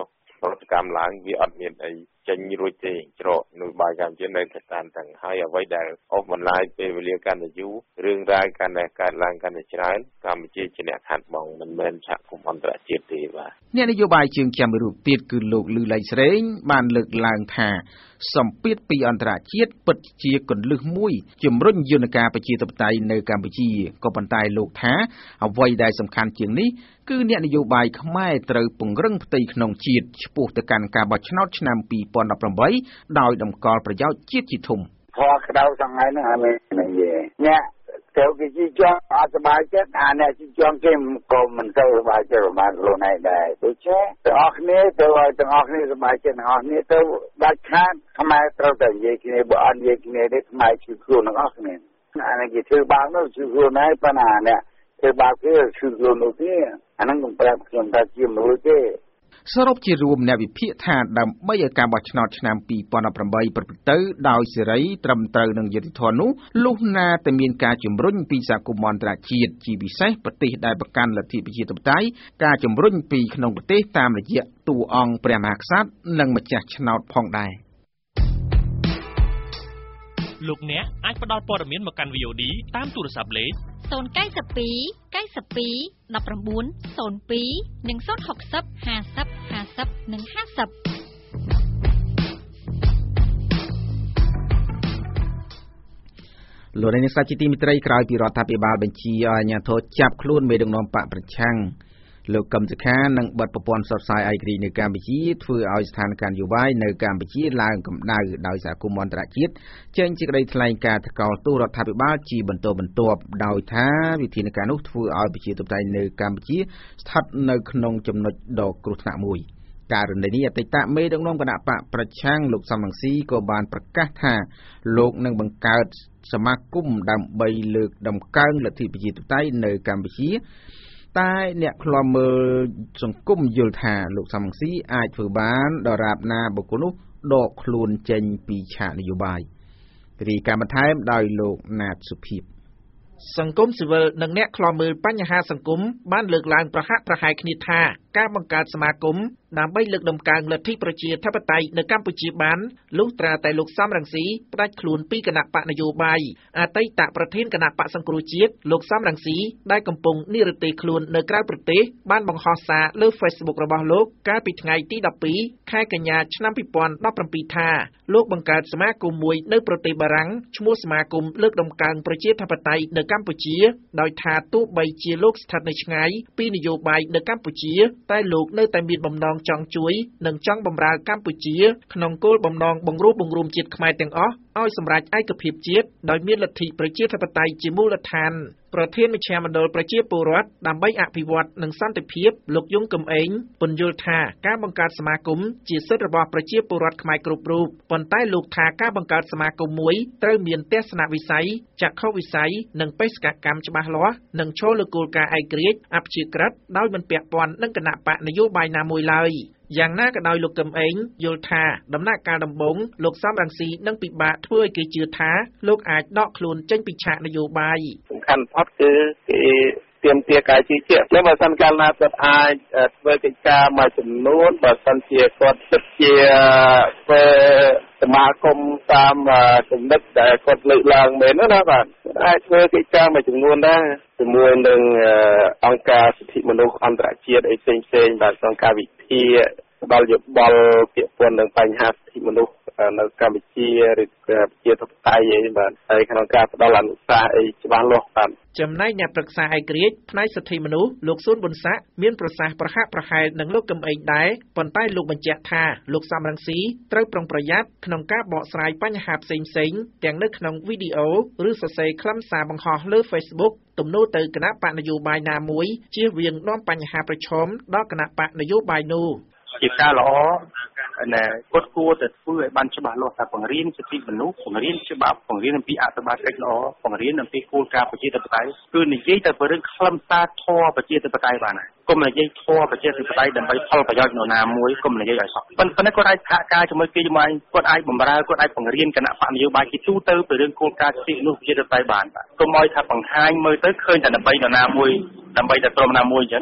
ប្រតិកម្មឡើងវាអត់មានអីចេញរួចទេច្រកនយោបាយកម្ពុជានៅតែតានតឹងហើយអ្វីដែលអូសបន្លាយពេលវេលាកាន់តែយូររឿងរ៉ាវកាន់តែកើតឡើងកាន់តែច្រើនកម្ពុជាជាអ្នកខាត់បងមិនមែនសហគមន៍អន្តរជាតិទេបាទអ្នកនយោបាយជើងចាំមួយរូបទៀតគឺលោកលឺលៃស្រេងបានលើកឡើងថាសម្ពាធពីអន្តរជាតិពិតជាគន្លឹះមួយជំរុញយន្តការប្រជាធិបតេយ្យនៅកម្ពុជាក៏ប៉ុន្តែលោកថាអ្វីដែលសំខាន់ជាងនេះគឺអ្នកនយោបាយខ្មែរត្រូវពង្រឹងផ្ទៃក្នុងជាតិឆ្ពោះទៅកាន់ការបោះឆ្នោតឆ្នាំ2018ដោយតម្កល់ប្រយោជន៍ជាតិជាធំខកក្តៅថ្ងៃហ្នឹងអានេះអ្នកទៅគេជីជាប់អត់សុបាយចិត្តអាអ្នកជីជាប់គេក៏មិនទៅសុបាយចិត្តប្រហែលខ្លួនឯងដែរដូច្នេះទាំងអស់គ្នាទៅឲ្យទាំងអស់គ្នាសុបាយចិត្តទាំងអស់គ្នាទៅដាច់ខាតខ្មែរត្រូវតែនិយាយគ្នាបើអត់និយាយគ្នាទេខ្មែរឈឺខ្លួនទាំងអស់គ្នាអានេះគេធ្វើបាបនោះឈឺខ្លួនឯងប៉ុន្តែអ្នកធ្វើបាបគេឈឺខ្លួននោះទេអាហ្នឹងខ្ញុំប្រាប់ខ្ញុំថាជាមនុស្សទេសរុបជារួមអ្នកវិភាគថាដើម្បីឲ្យការបោះឆ្នោតឆ្នាំ2018ប្រព្រឹត្តទៅដោយសេរីត្រឹមត្រូវនិងយុត្តិធម៌នោះលុះណាតែមានការជំរុញពីសហគមន៍អន្តរជាតិជាពិសេសប្រទេសដែលប្រកាន់លទ្ធិប្រជាធិបតេយ្យការជំរុញពីក្នុងប្រទេសតាមរយៈតួអង្គព្រះមហាក្សត្រនិងម្ចាស់ឆ្នោតផងដែរលោកអ្នកអាចផ្ដល់ព័ត៌មានមកកាន់ VOD តាមទូរស័ព្ទលេខ092 92 19 02និង060 50 50និង 50 លោកនាយកសាជាទីមេត្រីក្រោយពីរដ្ឋាភិបាលបញ្ជាឲ្យអាជ្ញាធរចាប់ខ្លួនមេដឹកនាំបកប្រឆាំងលោកកឹមសុខានិងបិទប្រព័ន្ធផ្សព្វផ្សាយឯករាជ្យនៅកម្ពុជាធ្វើឲ្យស្ថានភាពនយោបាយនៅកម្ពុជាឡើងកម្ដៅដោយសហគមន៍អន្តរជាតិចេញសេចក្តីថ្លែងការណ៍ថ្កោលទោសរដ្ឋាភិបាលជាបន្តបន្ទាប់ដោយថាវិធានការនោះធ្វើឲ្យប្រជាធិបតេយ្យនៅកម្ពុជាស្ថិតនៅក្នុងចំណុចដ៏គ្រោះថ្នាក់មួយករណីនេះអតីតមេដឹកនាំគណៈបកប្រឆាំងលោកសំរងស៊ីក៏បានប្រកាសថាលោកនឹងបង្កើតសមាគមដើម្បីលើកតម្កើងលទ្ធិប្រជាធិបតេយ្យនៅកម្ពុជាតែអ្នកខ្លំមើលសង្គមយល់ថាលោកសំរងស៊ីអាចធ្វើបានដរាបណាបុគ្គលនោះដកខ្លួនចេញពីឆាកនយោបាយរីកាបន្ថែមដោយលោកណាតសុភិបសង្គមស៊ីវិលនិងអ្នកខ្លំមើលបញ្ហាសង្គមបានលើកឡើងប្រហាក់ប្រហែលគ្នាថាការបង្កើតសមាគមដើម្បីលើកតម្កើងលទ្ធិប្រជាធិបតេយ្យនៅកម្ពុជាបានលុះត្រាតែលោកសំរងស៊ីផ្ដាច់ខ្លួនពីគណៈបកនយោបាយអតីតប្រធានគណៈបកសង្គ្រោះជាតិលោកសំរងស៊ីដែលកំពុងនិរទេសខ្លួននៅក្រៅប្រទេសបានបង្ហោះសារលើ Facebook របស់លោកកាលពីថ្ងៃទី12ខែកញ្ញាឆ្នាំ2017ថាលោកបង្កើតសមាគមមួយនៅប្រទេសបារាំងឈ្មោះសមាគមលើកតម្កើងប្រជាធិបតេយ្យនៅកម្ពុជាដោយថាទោះបីជាលោកស្ថិតនៅឆ្ងាយពីនយោបាយនៅកម្ពុជាតែលោកនៅតែមានបំណងចង់ជួយនិងចង់បម្រើកម្ពុជាក្នុងគោលបំណងបង្រួបបង្រួមជាតិខ្មែរទាំងអស់ឲ្យសម្រេចឯកភាពជាតិដោយមានលទ្ធិប្រជាធិបតេយ្យជាមូលដ្ឋានប្រធានមជ្ឈមណ្ឌលប្រជាពលរដ្ឋដើម្បីអភិវឌ្ឍនិងសន្តិភាពលោកយងកំឯងពន្យល់ថាការបង្កើតសមាគមជាសិទ្ធិរបស់ប្រជាពលរដ្ឋខ្មែរគ្រប់រូបប៉ុន្តែលោកថាការបង្កើតសមាគមមួយត្រូវមានទស្សនវិស័យចក្ខុវិស័យនិងបេសកកម្មច្បាស់លាស់និងឈលលើគោលការណ៍ឯករាជ្យអព្យាក្រឹតដោយមិនពាក់ព័ន្ធនឹងគណៈបកនយោបាយណាមួយឡើយយ៉ាងណាក៏ដោយលោកកឹមអេងយល់ថាដំណាក់កាលដំបូងលោកសំរងស៊ីនឹងពិបាកធ្វើឲ្យគេជឿថាលោកអាចដកខ្លួនចេញពីឆាកនយោបាយសំខាន់បំផុតគឺគេទាមទារការជឿជាក់nếuបើសិនកាលណាគាត់អាចធ្វើកិច្ចការមួយចំនួនបើសិនជាគាត់ពិតជាធ្វើសមាគមតាមចំណុចដែលគាត់លើកឡើងមែនណាបាទអាចធ្វើកិច្ចការមួយចំនួនដែរជាមួយនឹងអង្គការសិទ្ធិមនុស្សអន្តរជាតិអីផ្សេងៗបាទក្នុងការវិភាគផ្ដល់យោបល់ពាក់ព័ន្ធនឹងបញ្ហាសិទ្ធិមនុស្សនៅកម្ពុជាឬប្រជាធិបតេយ្យអីបាទហើយក្នុងការផ្ដល់អនុសាសន៍អីច្បាស់លាស់បាទចំណែកអ្នកប្រឹក្សាឯករាជ្យផ្នែកសិទ្ធិមនុស្សលោកស៊ុនប៊ុនសាក់មានប្រសាសន៍ប្រហាក់ប្រហែលនឹងលោកកឹមអេងដែរប៉ុន្តែលោកបញ្ជាក់ថាលោកសំរងស៊ីត្រូវប្រុងប្រយ័ត្នក្នុងការបកស្រាយបញ្ហាផ្សេងៗទាំងនៅក្នុងវីដេអូឬសរសេរខ្លឹមសារបង្ហោះលើ Facebook ទំនួលទៅគណៈបកនយោបាយណាមួយជៀសវាងនាំបញ្ហាប្រឈមដល់គណៈបកនយោបាយនោះជាការល្អគាត់គួរតែធ្វើឲ្យបានច្បាស់លាស់ថាបង្រៀនសិទ្ធិមនុស្សបង្រៀនច្បាប់បង្រៀនអំពីអត្ថបទកិច្ចល្អបង្រៀនអំពីគោលការណ៍ប្រជាធិបតេយ្យគឺនិយាយតែពីរឿងខ្លឹមសារធម៌ប្រជាធិបតេយ្យបានហើយកុំនិយាយធម៌ប្រជាធិបតេយ្យដើម្បីផលប្រយោជន៍នរណាមួយកុំនិយាយឲ្យសោះប៉ុន្តែគាត់អាចសហការជាមួយគេជាមួយគាត់អាចបម្រើគាត់អាចបង្រៀនគណៈបកនយោបាយគេទូទៅពីរឿងគោលការណ៍សិទ្ធិមនុស្សប្រជាធិបតេយ្យបានបាទកុំឲ្យថាបង្ហាញមើលទៅឃើញតែដើម្បីនរណាមួយដើម្បីតែក្រុមណាមួយអញ្ចឹងណាគាត់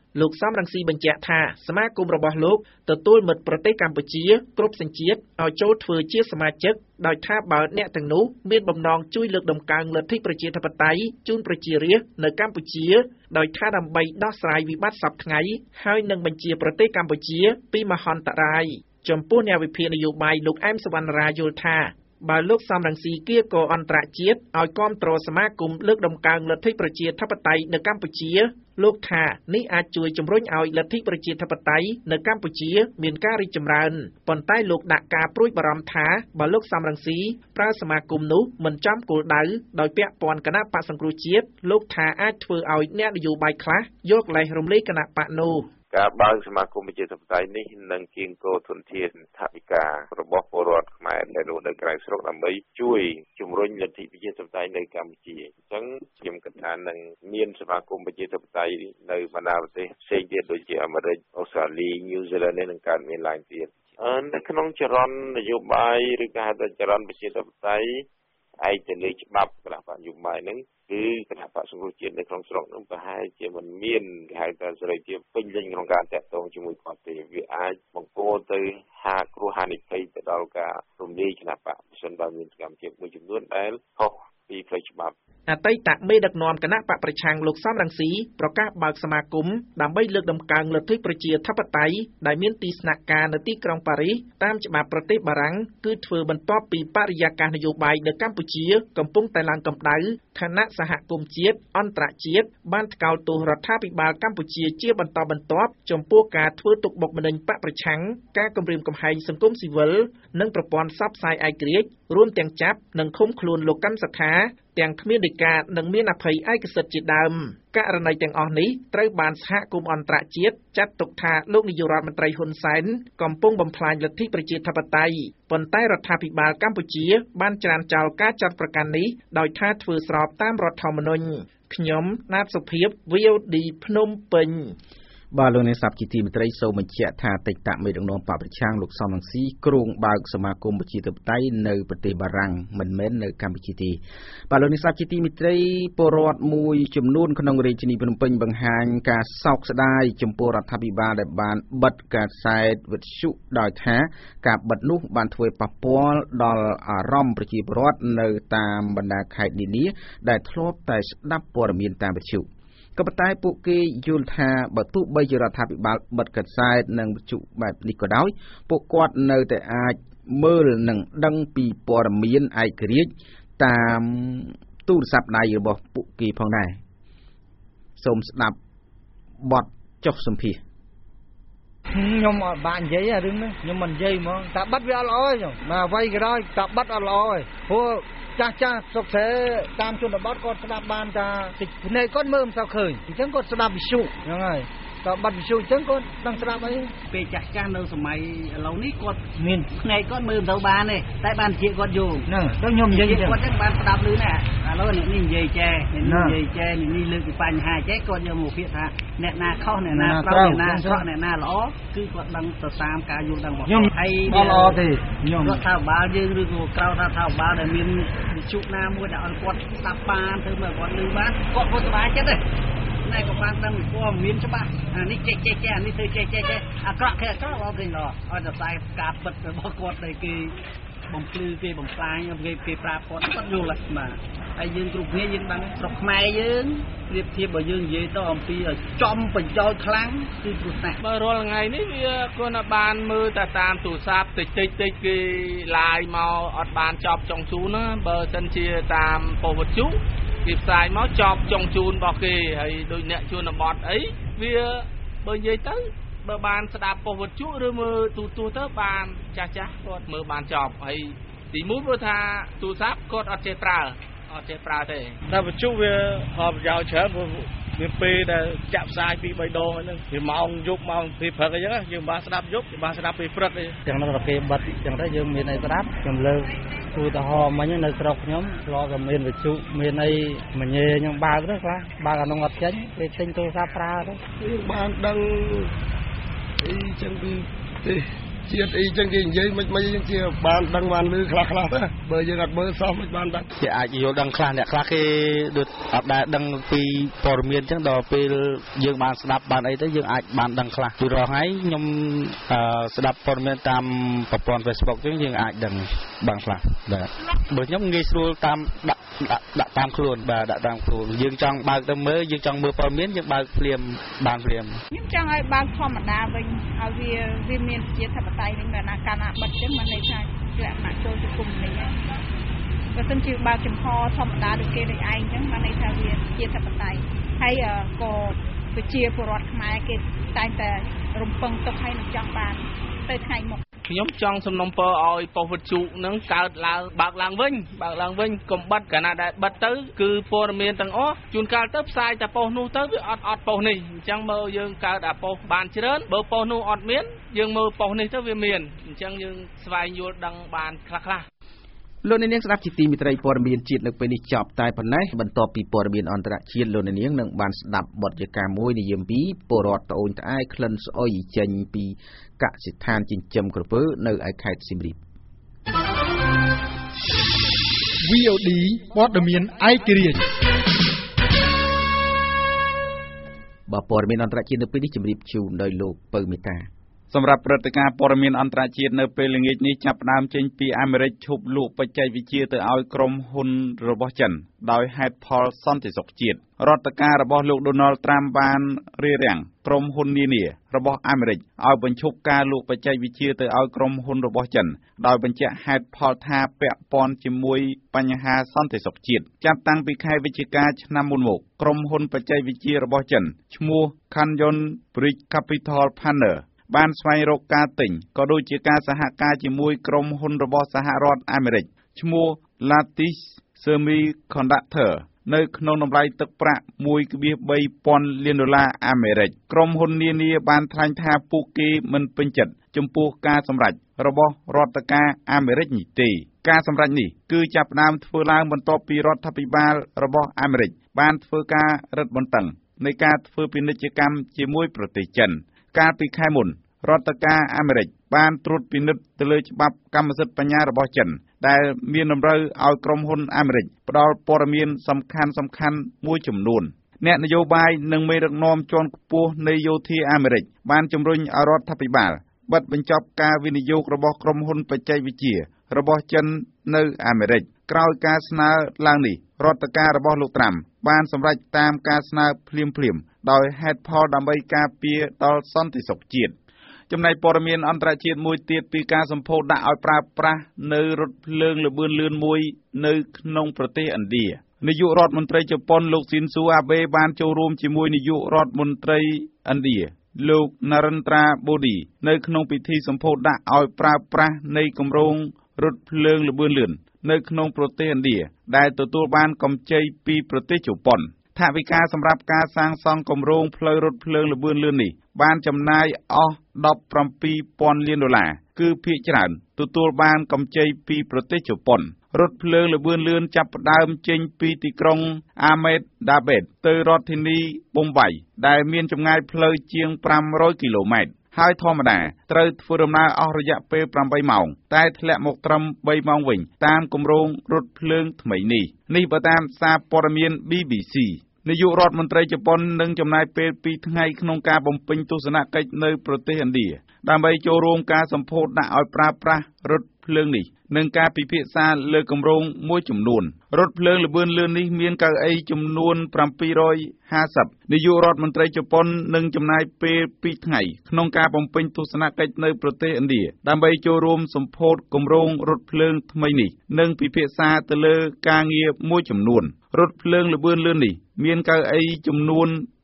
លោកសំរងស៊ីបញ្ជាក់ថាសមាគមរបស់លោកទទួលមិត្តប្រទេសកម្ពុជាគ្រប់សញ្ជាតិឲ្យចូលធ្វើជាសមាជិកដោយថាបើអ្នកទាំងនោះមានបំណងជួយលើកដំកើងលទ្ធិប្រជាធិបតេយ្យជូនប្រជារាស្ត្រនៅកម្ពុជាដោយថាដើម្បីដោះស្រាយវិបត្តិសពថ្ងៃហើយនឹងបញ្ជាប្រទេសកម្ពុជាពីមហន្តរាយចំពោះអ្នកវិភាគនយោបាយលោកអែមសវណ្ណរាយល់ថាបើលោកសំរងស៊ីគៀកអន្តរជាតិឲ្យគាំទ្រសមាគមលើកដំកើងលទ្ធិប្រជាធិបតេយ្យនៅកម្ពុជាលោកថានេះអាចជួយជំរុញឲ្យលទ្ធិប្រជាធិបតេយ្យនៅកម្ពុជាមានការរីកចម្រើនប៉ុន្តែលោកដាក់ការព្រួយបារម្ភថាបើលោកសំរងស៊ីប្រើសមាគមនោះមិនចំគោលដៅដោយពាក់ព័ន្ធគណៈបក្សសង្គ្រោះជាតិលោកថាអាចធ្វើឲ្យអ្នកនយោបាយខ្លះយកលេសរំលែកគណៈបកនោះការបើកសមាគមប្រជាធិបតេយ្យនេះនឹងគៀងគរធនធានថវិការបស់ពលរដ្ឋខ្មែរដែលនៅក្រៅស្រុកដើម្បីជួយជំរុញលទ្ធិប្រជាធិបតេយ្យនៅកម្ពុជាអញ្ចឹងខ្ញុំគិតថានឹងមានសមាគមប្រជាធិបតេយ្យនៅបណ្ដាប្រទេសផ្សេងទៀតដូចជាអាមេរិកអូស្ត្រាលីញូហ្សេឡង់នេះនឹងកើតមានឡើងទៀតនៅក្នុងចរន្តនយោបាយឬក៏ហៅថាចរន្តប្រជាធិបតេយ្យឯកទៅលើច្បាប់គណៈបកនយោបាយហ្នឹងគឺគណៈបក្សសង្គ្រោះជាតិនៅក្នុងស្រុកនោះប្រហែលជាមិនមានគេហៅថាសេរីភាពពេញលេញក្នុងការតាក់ទងជាមួយគាត់ទេវាអាចបង្កទៅគ្រោះហានិភ័យទៅដល់ការរំលាយគណៈបកប្រសិនបើមានសកម្មភាពមួយចំនួនដែលខុសពីផ្លូវច្បាប់អតីតមេដឹកនាំគណៈបកប្រឆាំងលោកសំរងស៊ីប្រកាសបើកសមាគមដើម្បីលើកដំកើងលទ្ធិប្រជាធិបតេយ្យដែលមានទីស្នាក់ការនៅទីក្រុងប៉ារីសតាមច្បាប់ប្រទេសបារាំងគឺធ្វើបន្ទាប់ពីបរិយាកាសនយោបាយនៅកម្ពុជាកំពុងតែឡើងកម្ដៅឋានៈសហគមន៍ជាតិអន្តរជាតិបានថ្កោលទោសរដ្ឋាភិបាលកម្ពុជាជាបន្តបន្ទាប់ចំពោះការធ្វើទុកបុកម្នេញបកប្រឆាំងការគំរាមកំហែងសង្គមស៊ីវិលនិងប្រព័ន្ធផ្សព្វផ្សាយឯករាជ្យរួមទាំងចាប់និងឃុំខ្លួនលោកកម្មសខាទាំងគ្មានដីកានិងមានអភ័យឯកសិទ្ធិជាដើមករណីទាំងអស់នេះត្រូវបានសហគមន៍អន្តរជាតិចាត់ទុកថាលោកនាយករដ្ឋមន្ត្រីហ៊ុនសែនកំពុងបំផ្លាញលទ្ធិប្រជាធិបតេយ្យប៉ុន្តែរដ្ឋាភិបាលកម្ពុជាបានច្រានចោលការចាត់ប្រកាន់នេះដោយថាធ្វើស្របតាមរដ្ឋធម្មនុញ្ញខ្ញុំណាតសុភាព VOD ភ្នំពេញបាទលោកអ្នកស្ដាប់ជាទីមេត្រីសូមបញ្ជាក់ថាអតីតមេដឹកនាំបកប្រឆាំងលោកសំរងស៊ីគ្រោងបើកសមាគមប្រជាធិបតេយ្យនៅប្រទេសបារាំងមិនមែននៅកម្ពុជាទេបាទលោកអ្នកស្ដាប់ជាទីមេត្រីពលរដ្ឋមួយចំនួនក្នុងរាជធានីភ្នំពេញបង្ហាញការសោកស្ដាយចំពោះរដ្ឋាភិបាលដែលបានបិទកាសែតវិទ្យុដោយថាការបិទនោះបានធ្វើប៉ះពាល់ដល់អារម្មណ៍ប្រជាពលរដ្ឋនៅតាមបណ្ដាខេត្តនានាដែលធ្លាប់តែស្ដាប់ព័ត៌មានតាមវិទ្យុក៏ប៉ុន្តែពួកគេយល់ថាបើទោះបីជារដ្ឋាភិបាលបិទកាសែតនិងវិទ្យុបែបនេះក៏ដោយពួកគាត់នៅតែអាចមើលនិងដឹងពីព័ត៌មានឯករាជ្យតាមទូរស័ព្ទដៃរបស់ពួកគេផងដែរសូមស្ដាប់បទចុះសម្ភាសន៍ខ្ញុំអត់បាននិយាយរឿងនេះខ្ញុំមិននិយាយហ្មងតែបិទវាអត់ល្អទេមកអ្វីក៏ដោយតែបិទអត់ល្អទេព្រោះចាស់សុខសេតាមជនបទគាត់ស្ដាប់បានតែភ្នែកគាត់មើលមិនសូវឃើញអញ្ចឹងគាត់ស្ដាប់វិទ្យុហ្នឹងហើយតើបាត់វិទ្យុអញ្ចឹងគាត់ដឹងស្ដាប់អីពេលចាស់នៅសម័យឥឡូវនេះគាត់មានភ្នែកគាត់មើលមិនទៅបានទេតែបានជាគាត់យល់ហ្នឹងដល់ខ្ញុំនិយាយគាត់ចឹងបានស្ដាប់ឮណាឥឡូវនេះនិយាយចែនេះលើកពីបញ្ហាចែគាត់យកមកភាគថាអ្នកណាខុសអ្នកណាត្រូវអ្នកណាស្រក់អ្នកណាល្អគឺគាត់ដឹងទៅតាមការយល់ដឹងរបស់ខ្ញុំហើយល្អទេខ្ញុំគាត់ថាបាលយើងឬក៏ក្រៅថាបាលដែលមានវិទ្យុណាមួយដែលឲ្យគាត់ស្ដាប់បានធ្វើមកគាត់ឮបានគាត់សុខចិត្តទេណែក៏បានដឹងព័ត៌មានច្បាស់អានេះចេះអានេះធ្វើចេះអាក្រក់គេអាក្រក់អត់ឃើញដល់ឲ្យតែតែការពិតរបស់គាត់ដែលគេបំភ្លឺគេបំផ្លាញគេប្រាប់គាត់យល់បាទហើយយើងគ្រប់គ្នាយើងដឹងស្រុកខ្មែរយើងប្រៀបធៀបបើយើងនិយាយទៅអំពីចំបញ្ចោលខ្លាំងគឺគ្រោះថ្នាក់បើរាល់ថ្ងៃនេះវាគាត់តែបានមើលតែតាមទូរស័ព្ទតិចគេ live មកអត់បានចប់ចុងជូនណាបើសិនជាតាមប៉ុស្តិ៍វិទ្យុគេផ្សាយមកចប់ចុងជូនរបស់គេហើយដូចអ្នកជនបទអីវាបើនិយាយទៅបើបានស្ដាប់ប៉ុស្តិ៍វិទ្យុឬមើលទូរទស្សន៍ទៅបានចាស់គាត់មើលបានចប់ហើយទីមួយព្រោះថាទូរស័ព្ទគាត់អត់ចេះប្រើទេតែវិទ្យុវាផលប្រយោជន៍ច្រើនព្រោះវាពេលដែលចាក់ផ្សាយពី3ដងហ្នឹងវាម៉ោងយប់ម៉ោងពីព្រឹកអញ្ចឹងយើងបានស្ដាប់យប់បានស្ដាប់ពីព្រឹកអីទាំងនោះតែគេបិទអញ្ចឹងទៅយើងមានអីស្ដាប់ខ្ញុំលើកឧទាហរណ៍មិញនៅស្រុកខ្ញុំធ្លាប់តែមានវិទ្យុមានអីមញ៉េខ្ញុំបើកទៅខ្លះបើកអានោះអត់ចេញគេទិញទូរស័ព្ទប្រើទៅយើងបានដឹងអីចឹងគឺទេជាតិអីចឹងគេនិយាយមិនយើងជាបានដឹងបានឮខ្លះទៅបើយើងអត់មើលសោះមិនបានដឹងគេអាចយល់ដឹងខ្លះអ្នកខ្លះគេដូចអត់ដែលដឹងពីព័ត៌មានអញ្ចឹងដល់ពេលយើងបានស្ដាប់បានអីទៅយើងអាចបានដឹងខ្លះពីរាល់ថ្ងៃខ្ញុំស្ដាប់ព័ត៌មានតាមប្រព័ន្ធ Facebook អញ្ចឹងយើងអាចដឹងបានខ្លះបាទបើខ្ញុំងាយស្រួលតាមដាក់តាមខ្លួនបាទដាក់តាមខ្លួនយើងចង់បើកទៅមើលយើងចង់មើលព័ត៌មានយើងបើកភ្លាមបានភ្លាមខ្ញុំចង់ឲ្យបើកធម្មតាវិញឲ្យវាមានជាធិបតេយ្យវិញបើណាកាលណាបិទចឹងមិនន័យថាជាអនុចូលជាគុំនេះបើមិនជាបើកចំហធម្មតាដូចគេដូចឯងចឹងបានន័យថាវាជាធិបតេយ្យហើយក៏ប្រជាពលរដ្ឋខ្មែរគេតែងតែរំពឹងទុកឲ្យនឹងចង់បានទៅថ្ងៃមុខខ្ញុំចង់សំណូមពរឲ្យប៉ុស្តិ៍វិទ្យុនឹងកើតឡើងបើកឡើងវិញកុំបិទកាលណាដែលបិទទៅគឺព័ត៌មានទាំងអស់ជួនកាលទៅផ្សាយតែប៉ុស្តិ៍នោះទៅវាអត់ប៉ុស្តិ៍នេះអញ្ចឹងមើលយើងកើតអាប៉ុស្តិ៍បានច្រើនបើប៉ុស្តិ៍នោះអត់មានយើងមើលប៉ុស្តិ៍នេះទៅវាមានអញ្ចឹងយើងស្វែងយល់ដឹងបានខ្លះលោកនាងស្ដាប់ជាទីមេត្រីព័ត៌មានជាតិនៅពេលនេះចប់តែប៉ុណ្ណេះបន្ទាប់ពីព័ត៌មានអន្តរជាតិលោកនាងនឹងបានស្ដាប់បទយកាមួយនិយាយពីពលរដ្ឋត្អូញត្អែក្លិនស្អុយចេញពីកសិដ្ឋានចិញ្ចឹមក្រពើនៅឯខេត្តសៀមរាប VOD ព័ត៌មានឯករាជ្យបើព័ត៌មានអន្តរជាតិនៅពេលនេះជម្រាបជូនដោយលោកពៅមេតាសម្រាប់ព្រឹត្តិការណ៍ព័ត៌មានអន្តរជាតិនៅពេលល្ងាចនេះចាប់ផ្ដើមចេញពីអាមេរិកឈប់លក់បច្ចេកវិទ្យាទៅឲ្យក្រុមហ៊ុនរបស់ចិនដោយហេតុផលសន្តិសុខជាតិរដ្ឋការរបស់លោក Donald Trump បានរារាំងក្រុមហ៊ុននានារបស់អាមេរិកឲ្យបញ្ឈប់ការលក់បច្ចេកវិទ្យាទៅឲ្យក្រុមហ៊ុនរបស់ចិនដោយបញ្ជាក់ហេតុផលថាពាក់ព័ន្ធជាមួយបញ្ហាសន្តិសុខជាតិចាប់តាំងពីខែវិច្ឆិកាឆ្នាំមុនមកក្រុមហ៊ុនបច្ចេកវិទ្យារបស់ចិនឈ្មោះ Canyon Bridge Capital Partnerបានស្វែងរកការទិញក៏ដូចជាការសហការជាមួយក្រុមហ៊ុនរបស់សហរដ្ឋអាមេរិកឈ្មោះ Lattice Semiconductor នៅក្នុងតម្លៃទឹកប្រាក់ $1.3 លានអាមេរិកក្រុមហ៊ុននានាបានថ្លែងថាពួកគេមិនពេញចិត្តចំពោះការសម្រេចរបស់រដ្ឋការអាមេរិកនេះទេការសម្រេចនេះគឺចាប់ផ្ដើមធ្វើឡើងបន្ទាប់ពីរដ្ឋាភិបាលរបស់អាមេរិកបានធ្វើការរឹតបន្តឹងនៃការធ្វើពាណិជ្ជកម្មជាមួយប្រទេសចិនកាលពីខែមុនរដ្ឋការអាមេរិកបានត្រួតពិនិត្យទៅលើច្បាប់កម្មសិទ្ធិបញ្ញារបស់ចិនដែលមានតម្រូវឲ្យក្រុមហ៊ុនអាមេរិកផ្ដល់ព័ត៌មានសំខាន់មួយចំនួនអ្នកនយោបាយនិងមេដឹកនាំជាន់ខ្ពស់នៃយោធាអាមេរិកបានជំរុញឲ្យរដ្ឋាភិបាលបិទបញ្ចប់ការវិនិយោគរបស់ក្រុមហ៊ុនបច្ចេកវិទ្យារបស់ចិននៅអាមេរិកក្រោយការស្នើឡើងនេះរដ្ឋការរបស់លោកត្រាំបានសម្រេចតាមការស្នើភ្លាមដោយហេតុផលដើម្បីការពារដល់សន្តិសុខជាតិចំណែកព័ត៌មានអន្តរជាតិមួយទៀតពីការសម្ពោធដាក់ឲ្យប្រើប្រាស់នៅរថភ្លើងល្បឿនលឿនមួយនៅក្នុងប្រទេសឥណ្ឌានាយករដ្ឋមន្ត្រីជប៉ុនលោកស៊ីនស៊ូអាបេបានចូលរួមជាមួយនាយករដ្ឋមន្ត្រីឥណ្ឌាលោក Narendra Modi នៅក្នុងពិធីសម្ពោធដាក់ឲ្យប្រើប្រាស់នៃគម្រោងរថភ្លើងល្បឿនលឿននៅក្នុងប្រទេសឥណ្ឌាដែលទទួលបានកម្ចីពីប្រទេសជប៉ុនថវិកាសម្រាប់ការសាងសង់គម្រោងផ្លូវរថភ្លើងល្បឿនលឿននេះបានចំណាយអស់ $17,000 លានគឺភាគច្រើនទទួលបានកម្ចីពីប្រទេសជប៉ុនរថភ្លើងល្បឿនលឿនចាប់ផ្ដើមចេញពីទីក្រុង Ahmedabad ទៅរដ្ឋធានីប៊ុំបៃដែលមានចម្ងាយផ្លូវជាង500គីឡូម៉ែត្រហើយធម្មតាត្រូវធ្វើដំណើរអស់រយៈពេល8ម៉ោងតែធ្លាក់មកត្រឹម3ម៉ោងវិញតាមគម្រោងរថភ្លើងថ្មីនេះបើតាមសារព័ត៌មាន BBC នាយករដ្ឋមន្ត្រីជប៉ុននឹងចំណាយពេល2ថ្ងៃក្នុងការបំពេញទស្សនកិច្ចនៅប្រទេសឥណ្ឌាដើម្បីចូលរួមការសម្ពោធដាក់ឲ្យប្រើប្រាស់រថភ្លើងនេះនិងការពិភាក្សាលើគម្រោងមួយចំនួនរថភ្លើងល្បឿនលឿននេះមានកៅអីចំនួន750នាយករដ្ឋមន្ត្រីជប៉ុននឹងចំណាយពេល2ថ្ងៃក្នុងការបំពេញទស្សនកិច្ចនៅប្រទេសឥណ្ឌាដើម្បីចូលរួមសម្ពោធគម្រោងរថភ្លើងថ្មីនេះនិងពិភាក្សាទៅលើការងារមួយចំនួនរថភ្លើងល្បឿនលឿននេះមានកៅអីចំនួន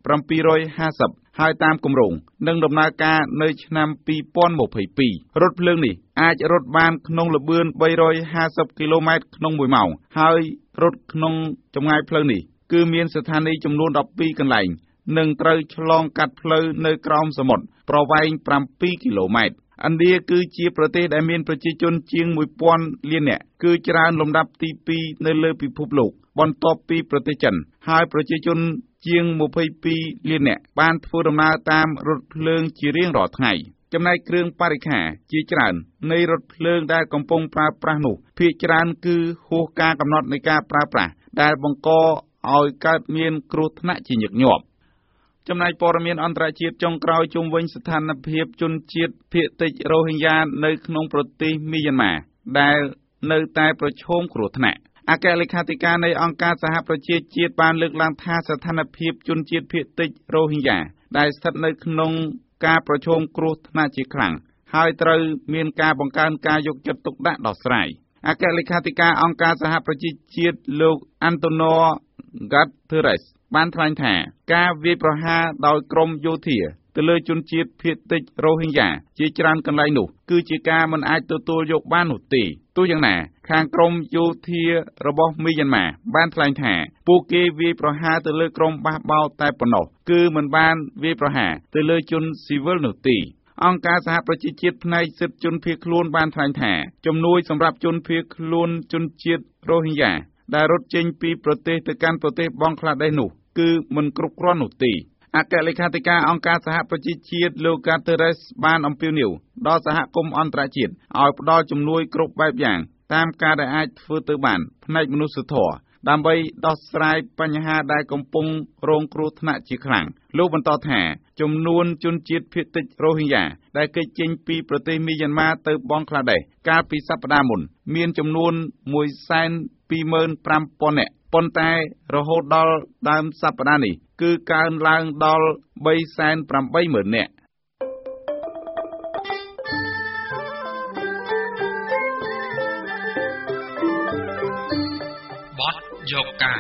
750ហើយតាមគម្រោងនឹងដំណើរការនៅឆ្នាំ2022រថភ្លើងនេះអាចរត់បានក្នុងល្បឿន350គីឡូម៉ែត្រក្នុង1ម៉ោងហើយរត់ក្នុងចម្ងាយផ្លូវនេះគឺមានស្ថានីយ៍ចំនួន12កន្លែងនិងត្រូវឆ្លងកាត់ផ្លូវនៅក្រោមសមុទ្រប្រវែង7គីឡូម៉ែត្រឥណ្ឌាគឺជាប្រទេសដែលមានប្រជាជនជាង 1000 លាននាក់គឺច្រើនលំដាប់ទី2នៅលើពិភពលោកបន្ទាប់ពីប្រទេសចិនហើយប្រជាជនជាង22លាននាក់បានធ្វើដំណើរតាមរថភ្លើងជារៀងរាល់ថ្ងៃចំណែកគ្រឿងបរិក្ខារជាច្រើននៃរថភ្លើងដែលកំពុងប្រើប្រាស់នោះភាគច្រើនគឺហួសការកំណត់នៃការប្រើប្រាស់ដែលបង្កឲ្យកើតមានគ្រោះថ្នាក់ជាញឹកញាប់ចំណែកព័ត៌មានអន្តរជាតិចុងក្រោយជុំវិញស្ថានភាពជនជាតិភាគតិចរ៉ូហិញយ៉ានៅក្នុងប្រទេសមីយ៉ាន់ម៉ាដែលនៅតែប្រឈមគ្រោះថ្នាក់អគ្គលេខាធិការនៃអង្គការសហប្រជាជាតិបានលើកឡើងថាស្ថានភាពជនជាតិភាគតិចរ៉ូហិញយ៉ាដែលស្ថិតនៅក្នុងការប្រឈមគ្រោះថ្នាក់ជាខ្លាំងហើយត្រូវមានការបង្កើនការយកចិត្តទុកដាក់ដោះស្រាយអគ្គលេខាធិការអង្គការសហប្រជាជាតិលោកអាន់តូណូ ហ្កាត់ធឺរ៉េសបានថ្លែងថាការវាយប្រហារដោយក្រុមយោធាទៅលើជនជាតិភាគតិចរ៉ូហិញយ៉ាជាច្រើនកន្លែងនោះគឺជាការមិនអាចទទួលយកបាននោះទេទោះយ៉ាងណាខាងក្រុមយោធារបស់មីយ៉ាន់ម៉ាបានថ្លែងថាពួកគេវាយប្រហារទៅលើក្រុមបះបោរតែប៉ុណ្ណោះគឺមិនបានវាយប្រហារទៅលើជនស៊ីវិលនោះទេអង្គការសហប្រជាជាតិផ្នែកសិទ្ធិជនភៀសខ្លួនបានថ្លែងថាជំនួយសម្រាប់ជនភៀសខ្លួនជនជាតិរ៉ូហិញយ៉ាដែលរត់ចេញពីប្រទេសទៅកាន់ប្រទេសបង់ក្លាដេសនោះគឺមិនគ្រប់គ្រាន់នោះទេអគ្គលេខាធិការអង្គការសហប្រជាជាតិលោកកាតឺរ៉េសបានអំពាវនាវដល់សហគមន៍អន្តរជាតិឲ្យផ្ដល់ជំនួយគ្រប់បែបយ៉ាងតាមការដែលអាចធ្វើទៅបានផ្នែកមនុស្សធម៌ដើម្បីដោះស្រាយបញ្ហាដែលកំពុងរងគ្រោះថ្នាក់ជាខ្លាំងលោកបន្តថាចំនួនជនជាតិភាគតិចរ៉ូហិញយ៉ាដែលគេចចេញពីប្រទេសមីយ៉ាន់ម៉ាទៅបង់ក្លាដេសកាលពីសប្តាហ៍មុនមានចំនួន 125,000 នាក់ប៉ុន្តែរហូតដល់ដើមសប្តាហ៍នេះគឺកើនឡើងដល់ 380,000 នាក់បទយកការ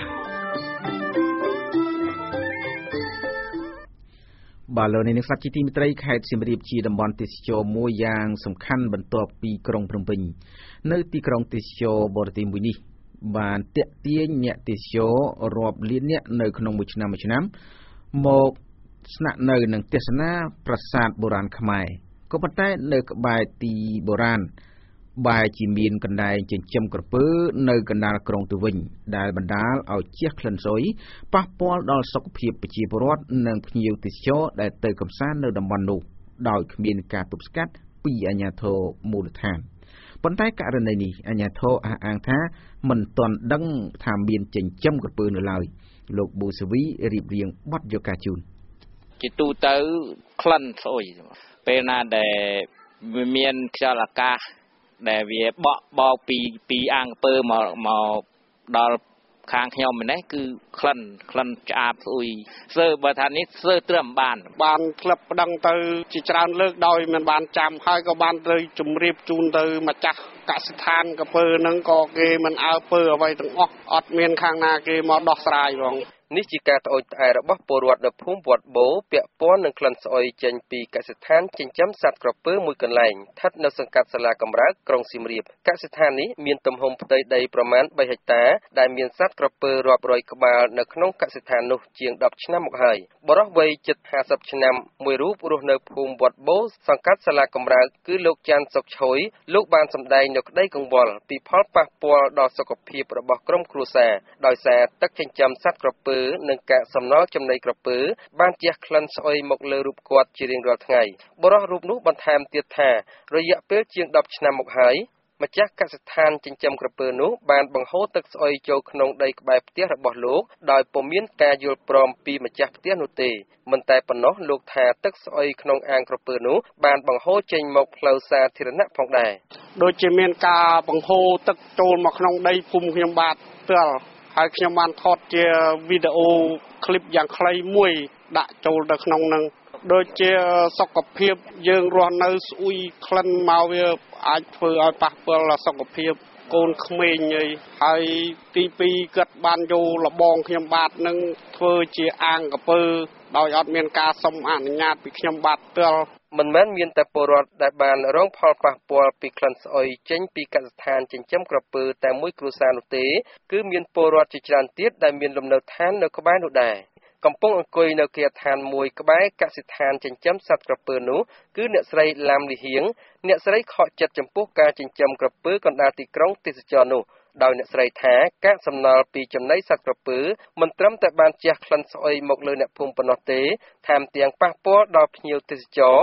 បាទលោកនាងស្ដាប់ជាទីមេត្រីខេត្តសៀមរាបជាតំបន់ទេសចរមួយយ៉ាងសំខាន់បន្ទាប់ពីក្រុងភ្នំពេញនៅទីក្រុងទេសចរបរទេសមួយនេះបានទាក់ទាញអ្នកទេសចររាប់លានអ្នកនៅក្នុងមួយឆ្នាំមកស្នាក់នៅនិងទស្សនាប្រាសាទបុរាណខ្មែរក៏ប៉ុន្តែនៅក្បែរទីបុរាណបែរជាមានកណ្ដែងចិញ្ចឹមក្រពើនៅកណ្ដាលក្រុងទៅវិញដែលបណ្ដាលឲ្យជះក្លិនស្អុយប៉ះពាល់ដល់សុខភាពប្រជាពលរដ្ឋនិងភ្ញៀវទេសចរដែលទៅកម្សាន្តនៅតំបន់នោះដោយគ្មានការទប់ស្កាត់ពីអាជ្ញាធរមូលដ្ឋានប៉ុន្តែករណីនេះអាជ្ញាធរអះអាងថាមិនទាន់ដឹងថាមានចិញ្ចឹមក្រពើនៅឡើយលោកប៊ូសវីរៀបរៀងបទយកការជូនជាទូទៅក្លិនស្អុយពេលណាដែលមានខ្យល់អាកាសដែលវាបក់បោកពីអាងពើមកដល់ខាងខ្ញុំនេះគឺក្លិនឆ្អាបស្អុយសើបើថានេះសើត្រឹមបានក្លឹបប្តឹងទៅជាច្រើនលើកដោយមិនបានចាំហើយក៏បានត្រូវជម្រាបជូនទៅម្ចាស់កសិដ្ឋានក្រពើហ្នឹងក៏គេមិនអើពើអ្វីទាំងអស់អត់មានខាងណាគេមកដោះស្រាយផងនេះជាការត្អូញត្អែររបស់ពលរដ្ឋនៅភូមិវត្តបូពាក់ព័ន្ធនឹងក្លិនស្អុយចេញពីកសិដ្ឋានចិញ្ចឹមសត្វក្រពើមួយកន្លែងស្ថិតនៅសង្កាត់សាលាកំរើកក្រុងសៀមរាបកសិដ្ឋាននេះមានទំហំផ្ទៃដីប្រមាណ3ហិកតាដែលមានសត្វក្រពើរាប់រយក្បាលនៅក្នុងកសិដ្ឋាននោះជាង10ឆ្នាំមកហើយបរិះវ័យជិត50ឆ្នាំមួយរូបរស់នៅភូមិវត្តបូសង្កាត់សាលាកំរើកគឺលោកច័ន្ទសុកឈុយលោកបានសម្ដែងនៅក្តីកង្វល់ពីផលប៉ះពាល់ដល់សុខភាពរបស់ក្រុមគ្រួសារដោយសារទឹកចិញ្ចឹមសត្វក្រពើនិងកាកសំណល់ចំណីក្រពើបានជះក្លិនស្អុយមកលើរូបគាត់ជារៀងរាល់ថ្ងៃបុរសរូបនោះបន្ថែមទៀតថារយៈពេលជាង10ឆ្នាំមកហើយម្ចាស់កសិដ្ឋានចិញ្ចឹមក្រពើនោះបានបង្ហូរទឹកស្អុយចូលក្នុងដីក្បែរផ្ទះរបស់លោកដោយពុំមានការយល់ព្រមពីម្ចាស់ផ្ទះនោះទេមិនតែប៉ុណ្ណោះលោកថាទឹកស្អុយក្នុងអាងក្រពើនោះបានបង្ហូរចេញមកផ្លូវសាធារណៈផងដែរដូចជាមានការបង្ហូរទឹកចូលមកក្នុងដីភូមិខ្ញុំបាទផ្ទាល់ហើយខ្ញុំបានថតជាវីដេអូឃ្លីបយ៉ាងខ្លីមួយដាក់ចូលទៅក្នុងនឹងដូចជាសុខភាពយើងរស់នៅស្អុយក្លិនមកវាអាចធ្វើឲ្យប៉ះពាល់ដល់សុខភាពកូនក្មេងហើយទី2គាត់បានយកលបងខ្ញុំបាទនឹងធ្វើជាអាងក្រពើដោយអត់មានការសុំអនុញ្ញាតពីខ្ញុំបាទផ្ទាល់មិនមែនមានតែពលរដ្ឋដែលបានរងផលប៉ះពាល់ពីក្លិនស្អុយចេញពីកសិដ្ឋានចិញ្ចឹមក្រពើតែមួយគ្រួសារនោះទេគឺមានពលរដ្ឋជាច្រើនទៀតដែលមានលំនៅឋាននៅក្បែរនោះដែរកំពុងអង្គុយនៅគេហដ្ឋានមួយក្បែរកសិដ្ឋានចិញ្ចឹមសត្វក្រពើនោះគឺអ្នកស្រីឡាំលីហៀងអ្នកស្រីខកចិត្តចំពោះការចិញ្ចឹមក្រពើកណ្ដាលទីក្រុងទេសចរនោះដោយអ្នកស្រីថាកាកសំណល់ពីចំណីសត្វក្រពើមិនត្រឹមតែបានជះក្លិនស្អុយមកលើអ្នកភូមិប៉ុណ្ណោះទេថែមទាំងប៉ះពាល់ដល់ភ្ញៀវទេសចរ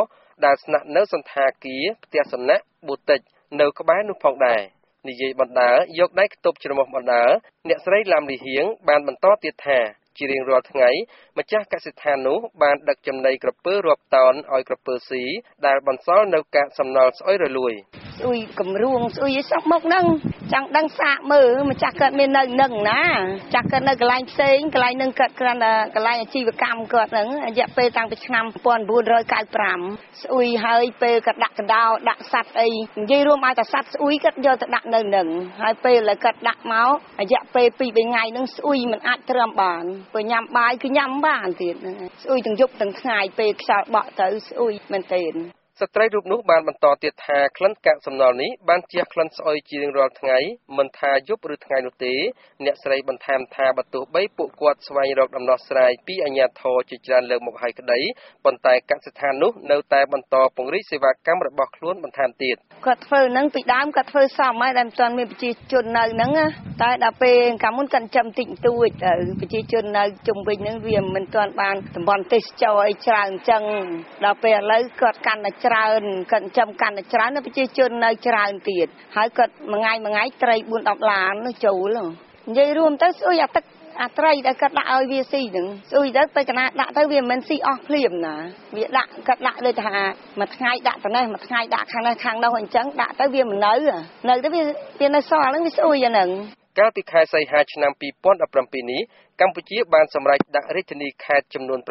ដែលស្នាក់នៅសន្តាគារផ្ទះសំណាក់ប៊ូទិកនៅក្បែរនោះផងដែរនិយាយបណ្ដើរយកដៃខ្ទប់ច្រមុះបណ្ដើរអ្នកស្រីឡាំលីហៀងបានបន្តទៀតថាជារៀងរាល់ថ្ងៃម្ចាស់កសិដ្ឋាននោះបានដឹកចំណីក្រពើរាប់តោនឲ្យក្រពើស៊ីដែលបន្សល់នៅកាកសំណល់ស្អុយរលួយស្អុយកំរួងស្អុយឲ្យសោះមកហ្នឹងចង់ដឹងសាកមើលម្ចាស់គាត់មាននៅនឹងណាចាស់គាត់នៅកន្លែងផ្សេងកន្លែងនឹងគាត់គ្រាន់តែកន្លែងអាជីវកម្មគាត់ហ្នឹងរយៈពេលតាំងពីឆ្នាំ1995ស្អុយហើយពេលគាត់ដាក់កដោដាក់សัตว์អីនិយាយរួមឲ្យតែសัตว์ស្អុយគាត់យកទៅដាក់នៅនឹងហើយពេលឥឡូវគាត់ដាក់មករយៈពេល2-3ថ្ងៃហ្នឹងស្អុយមិនអាចត្រាំបានព្រោះញ៉ាំបាយគឺញ៉ាំបានទៀតស្អុយទាំងយប់ទាំងថ្ងៃពេលខ្យល់បក់ទៅស្អុយមែនទេស្ត្រីរូបនោះបានបន្តទៀតថាក្លិនកាកសំណល់នេះបានជះក្លិនស្អុយជារៀងរាល់ថ្ងៃមិនថាយប់ឬថ្ងៃនោះទេអ្នកស្រីបន្ថែមថាបើទោះបីពួកគាត់ស្វែងរកដំណោះស្រាយពីអាជ្ញាធរជាច្រើនលើកមកហើយក្តីប៉ុន្តែកសិដ្ឋាននោះនៅតែបន្តពង្រីកសេវាកម្មរបស់ខ្លួនបន្ថែមទៀតគាត់ធ្វើហ្នឹងពីដើមគាត់ធ្វើសមហើយដែលមិនទាន់មានប្រជាជននៅហ្នឹងតែដល់ពេលកាលមុនគាត់ចាំតិចតួចទៅប្រជាជននៅជុំវិញហ្នឹងវាមិនទាន់បានតំបន់ទេសចរអីច្រើនអញ្ចឹងដល់ពេលឥឡូវគាត់កាន់តែច្រើនគាត់ចាំកាន់តែច្រើនប្រជាជននៅច្រើនទៀតហើយគាត់មួយថ្ងៃត្រី 4-10 ឡាននោះចូលនិយាយរួមទៅស្អុយអាទឹកអាត្រីដែលគាត់ដាក់ឲ្យវាស៊ីហ្នឹងស្អុយទៅពេលកណាដាក់ទៅវាមិនស៊ីអស់ភ្លាមណាវាដាក់គាត់ដាក់ដូចថាមួយថ្ងៃដាក់ទៅនេះមួយថ្ងៃដាក់ខាងនេះខាងនោះអញ្ចឹងដាក់ទៅវាមិននៅទៅវានៅសល់ហ្នឹងវាស្អុយអាហ្នឹងកាលពីខែសីហាឆ្នាំ2017នេះកម្ពុជាបានសម្រេចដាក់រាជធានីខេត្តចំនួន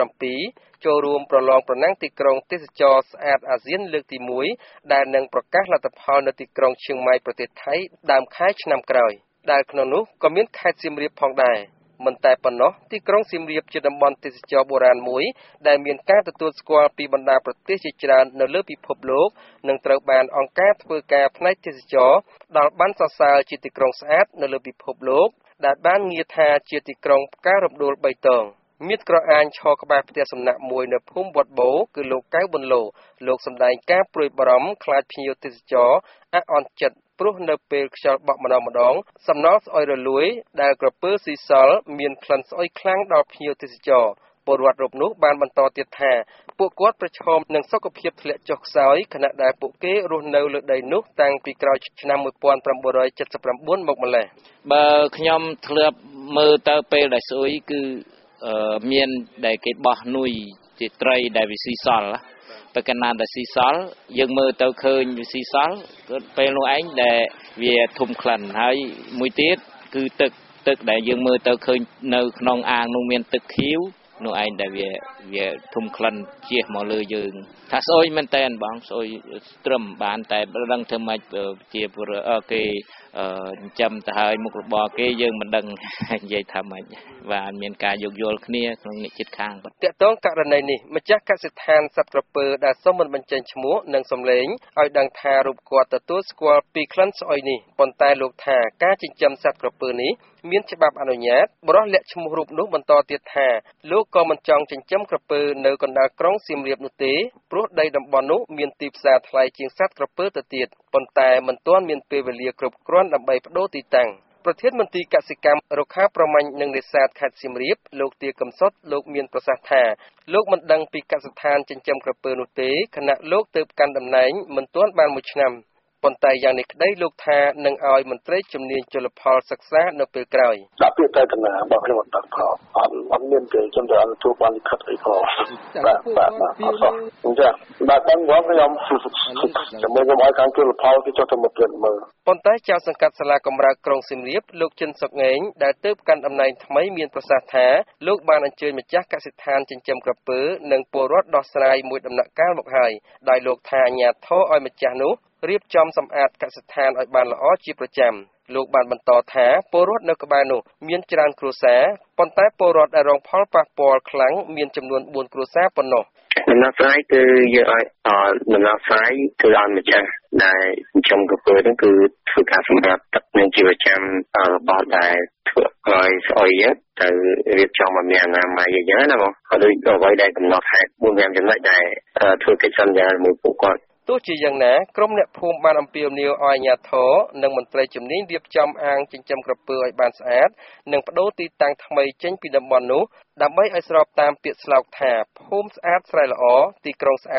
7ចូលរួមប្រឡងប្រណាំងទីក្រុងទេសចរស្អាតអាស៊ានលើកទី1ដែលនឹងប្រកាសលទ្ធផលនៅទីក្រុងឈៀងម៉ៃប្រទេសថៃដើមខែឆ្នាំក្រោយដែលក្នុងនោះក៏មានខេត្តសៀមរាបផងដែរមិនតែប៉ុណ្ណោះទីក្រុងសៀមរាបជាតំបន់ទេសចរបុរាណមួយដែលមានការទទួលស្គាល់ពីបណ្ដាប្រទេសជាច្រើននៅលើពិភពលោកនិងត្រូវបានអង្គការធ្វើការផ្នែកទេសចរផ្ដល់ប័ណ្ណសរសើរជាទីក្រុងស្អាតនៅលើពិភពលោកដែលបានងារថាជាទីក្រុងផ្ការរំដួល3តងមានក្រអាញឈរក្បែរផ្ទះសំណាក់មួយនៅភូមិវត្តបូគឺលោកកៅប៊ុនឡូលោកសម្ដែងការព្រួយបារម្ភខ្លាចភ្ញៀវទេសចរអន់ចិត្តព្រោះនៅពេលខ្យល់បក់ម្ដងសំណល់ស្អុយរលួយដែលក្រពើស៊ីសល់មានក្លិនស្អុយខ្លាំងដល់ភ្ញៀវទេសចរពលរដ្ឋរូបនោះបានបន្តទៀតថាពួកគាត់ប្រឈមនឹងសុខភាពធ្លាក់ចុះខ្សោយខណៈដែលពួកគេរស់នៅលើដីនោះតាំងពីក្រោយឆ្នាំ1979មកម្លេះបើខ្ញុំធ្លាប់មើលទៅពេលដែលស្អុយគឺមានដែលគេបោះនុយជាត្រីដែលវាស៊ីសល់តែកណ្ដាលតែស៊ីសល់យើងមើលទៅឃើញវាស៊ីសល់គឺពេលនោះឯងដែលវាធំក្លិនហើយមួយទៀតគឺទឹកដែលយើងមើលទៅឃើញនៅក្នុងអាងនោះមានទឹកខៀវនោះឯងដែលវាធំក្លិនជះមកលើយើងថាស្អុយមែនតែនបងស្អុយត្រឹមបានតែដឹងធ្វើម៉េចជាគេចិញ្ចឹមទៅហើយមុខរបរគេយើងមិនដឹងនិយាយថាម៉េចបាទមានការយោគយល់គ្នាក្នុងអ្នកជិតខាងតាក់ទងករណីនេះម្ចាស់កសិដ្ឋានសត្វក្រពើដែលសូមមិនបញ្ចេញឈ្មោះនិងសម្លេងឲ្យដឹងថារូបគាត់ទទួលស្គាល់ពីក្លិនស្អុយនេះប៉ុន្តែលោកថាការចិញ្ចឹមសត្វក្រពើនេះមានច្បាប់អនុញ្ញាតបរិះលាក់ឈ្មោះរូបនោះបន្តទៀតថាលោកក៏មិនចង់ចិញ្ចឹមក្រពើនៅកណ្ដាលក្រុងសៀមរាបនោះទេព្រោះដីតំបន់នោះមានទីផ្សារថ្លៃជាងសត្វក្រពើទៅទៀតប៉ុន្តែមិនទាន់មានពេលវេលាគ្រប់គ្រាន់ដើម្បីប្តូរទីតាំងប្រធានមន្ត្រីកសិកម្មរុក្ខាប្រមាញ់និងនេសាទខេត្តសៀមរាបលោកទាកំសុតលោកមានប្រសាសន៍ថាលោកមិនដឹងពីកសិដ្ឋានចិញ្ចឹមក្រពើនោះទេខណៈលោកទើបកាន់តំណែងមិនទាន់បាន1ឆ្នាំប៉ុន្តែយ៉ាងនេះក្តីលោកថានឹងឲ្យមន្ត្រីជំនាញជលផលសិក្សានៅពេលក្រោយដាក់ពាក្យទៅកណារបស់ខ្ញុំអត់ដឹងផងអត់មានទេខ្ញុំទៅអនុទូបានលិខិតអីផងបាទអញ្ចឹងបាទដឹងបងខ្ញុំជាមួយខ្ញុំឲ្យខាងជលផលគេចុះទៅមកពិនិត្យមើលប៉ុន្តែចៅសង្កាត់សាលាកំរើកក្រុងសៀមរាបលោកចិនសុកងែងដែលទើបកាន់តំណែងថ្មីមានប្រសាសន៍ថាលោកបានអញ្ជើញម្ចាស់កសិដ្ឋានចិញ្ចឹមក្រពើនិងពលរដ្ឋដោះស្រាយមួយដំណាក់កាលមកហើយដោយលោកថាអាជ្ញាធរឲ្យម្ចាស់នោះរៀបចំសម្អាតកសិដ្ឋានឲ្យបានល្អជាប្រចាំលោកបានបន្តថាពលរដ្ឋនៅក្បែរនោះមានច្រើនគ្រួសារប៉ុន្តែពលរដ្ឋដែលរងផលប៉ះពាល់ខ្លាំងមានចំនួន4គ្រួសារប៉ុណ្ណោះដំណោះស្រាយគឺយើងឲ្យដំណោះស្រាយគឺឲ្យម្ចាស់ដែលចិញ្ចឹមក្រពើហ្នឹងគឺធ្វើការសម្អាតទឹកនិងជីវកម្មរបស់ដែលធ្វើឲ្យស្អុយទៅរៀបចំឲ្យមានអនាម័យអញ្ចឹងណាបងក៏ដូចអ្វីដែលកំណត់ហេតុ4-5ចំណុចដែលធ្វើកិច្ចសន្យាជាមួយពួកគាត់ទោះជាយ៉ាងណាក្រុមអ្នកភូមិបានអំពាវនាវឲ្យអាជ្ញាធរនិងមន្ត្រីជំនាញរៀបចំអាងចិញ្ចឹមក្រពើឲ្យបានស្អាតនិងប្តូរទីតាំងថ្មីចេញពីតំបន់នោះដើម្បីឲ្យស្របតាមពាក្យស្លោកថាភូមិស្អាតស្រែល្អទីក្រុងស្អាត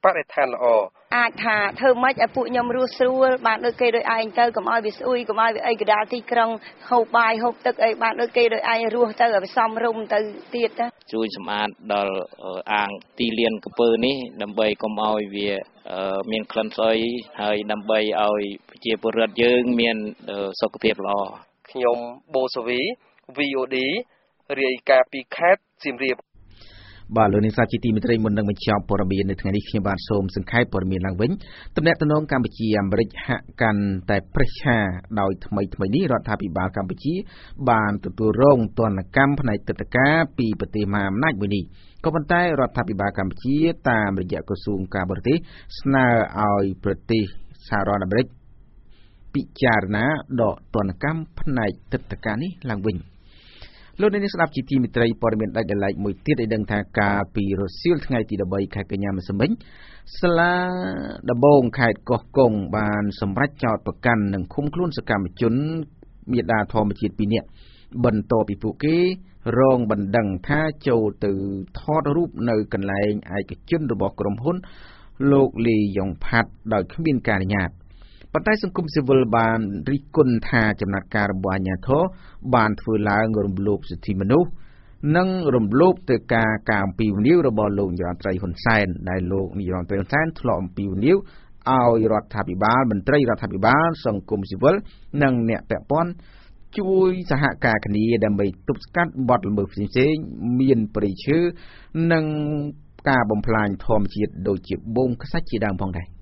បរិស្ថានល្អអាចថាធ្វើម៉េចឲ្យពួកខ្ញុំរស់ស្រួលបានដូចគេដូចឯងទៅកុំឲ្យវាស្អុយកុំឲ្យវាអីកដាលទីក្រុងហូបបាយហូបទឹកអីបានដូចគេដូចឯងរស់ទៅឲ្យសមរម្យទៅទៀតណាជួយសម្អាតដល់អាងទីលានក្រពើនេះដើម្បីកុំឲ្យវាមានក្លិនស្អុយហើយដើម្បីឲ្យប្រជាពលរដ្ឋយើងមានសុខភាពល្អខ្ញុំបូសាវី VOD រាយការណ៍ពីខេត្តសៀមរាបបាទលោកនាងសាជាទីមេត្រីមុននឹងបញ្ចប់ព័ត៌មាននៅថ្ងៃនេះខ្ញុំបាទសូមសង្ខេបព័ត៌មានឡើងវិញទំនាក់ទំនងកម្ពុជាអាមេរិកហាក់កាន់តែប្រេះឆាដោយថ្មីនេះរដ្ឋាភិបាលកម្ពុជាបានទទួលរងទណ្ឌកម្មផ្នែកទឹកដីការពីប្រទេសមហាអំណាចមួយនេះក៏ប៉ុន្តែរដ្ឋាភិបាលកម្ពុជាតាមរយៈក្រសួងការបរទេសស្នើឲ្យប្រទេសសហរដ្ឋអាមេរិកពិចារណាដកទណ្ឌកម្មផ្នែកទឹកដីការនេះឡើងវិញលោកនាងស្ដាប់ជាទីមេត្រីព័ត៌មានដាច់ដライមួយទៀតឲ្យដឹងថាកាលពីរសៀលថ្ងៃទី13ខែកញ្ញាម្សិលមិញសាលាដំបងខេត្តកោះកុងបានសម្រេចចោទប្រកាន់និងឃុំខ្លួនសកម្មជនមេដាធម្មជាតិ2នាក់បន្ទាប់ពីពួកគេរងបណ្ដឹងថាចូលទៅថតរូបនៅកន្លែងឯកជនរបស់ក្រុមហ៊ុនលោកលីយ៉ុងផាត់ដោយគ្មានការអនុញ្ញាតប៉ុន្តែសង្គមស៊ីវិលបានរិះគន់ថាចំណាត់ការរបស់អាជ្ញាធរបានធ្វើឡើងរំលោភសិទ្ធិមនុស្សនិងរំលោភទៅការអំពាវនាវរបស់លោកនាយរដ្ឋមន្ត្រីហ៊ុនសែនដែលលោកនាយរដ្ឋមន្ត្រីហ៊ុនសែនធ្លាប់អំពាវនាវឲ្យរដ្ឋាភិបាលមន្ត្រីរដ្ឋាភិបាលសង្គមស៊ីវិលនិងអ្នកពាក់ព័ន្ធជួយសហការគ្នាដើម្បីទប់ស្កាត់បទល្មើសផ្សេងៗមានព្រៃឈើនិងការបំផ្លាញធម្មជាតិដូចជាបូមខ្សាច់ជាដើមផងដែរ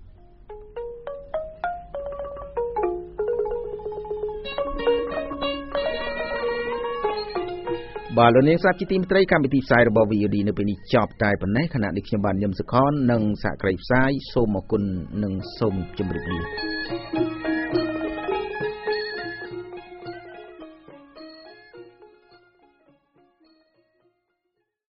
បាទលោកនាងស្ដាប់ជាទីមេត្រីកម្មវិធីផ្សាយរបស់ VOD នៅពេលនេះចប់តែប៉ុណ្ណេះខណៈនេះខ្ញុំបាទញឹមសុខននិងសហគ្រាសផ្សាយសូមអរគុណនិងសូមជម្រាបលា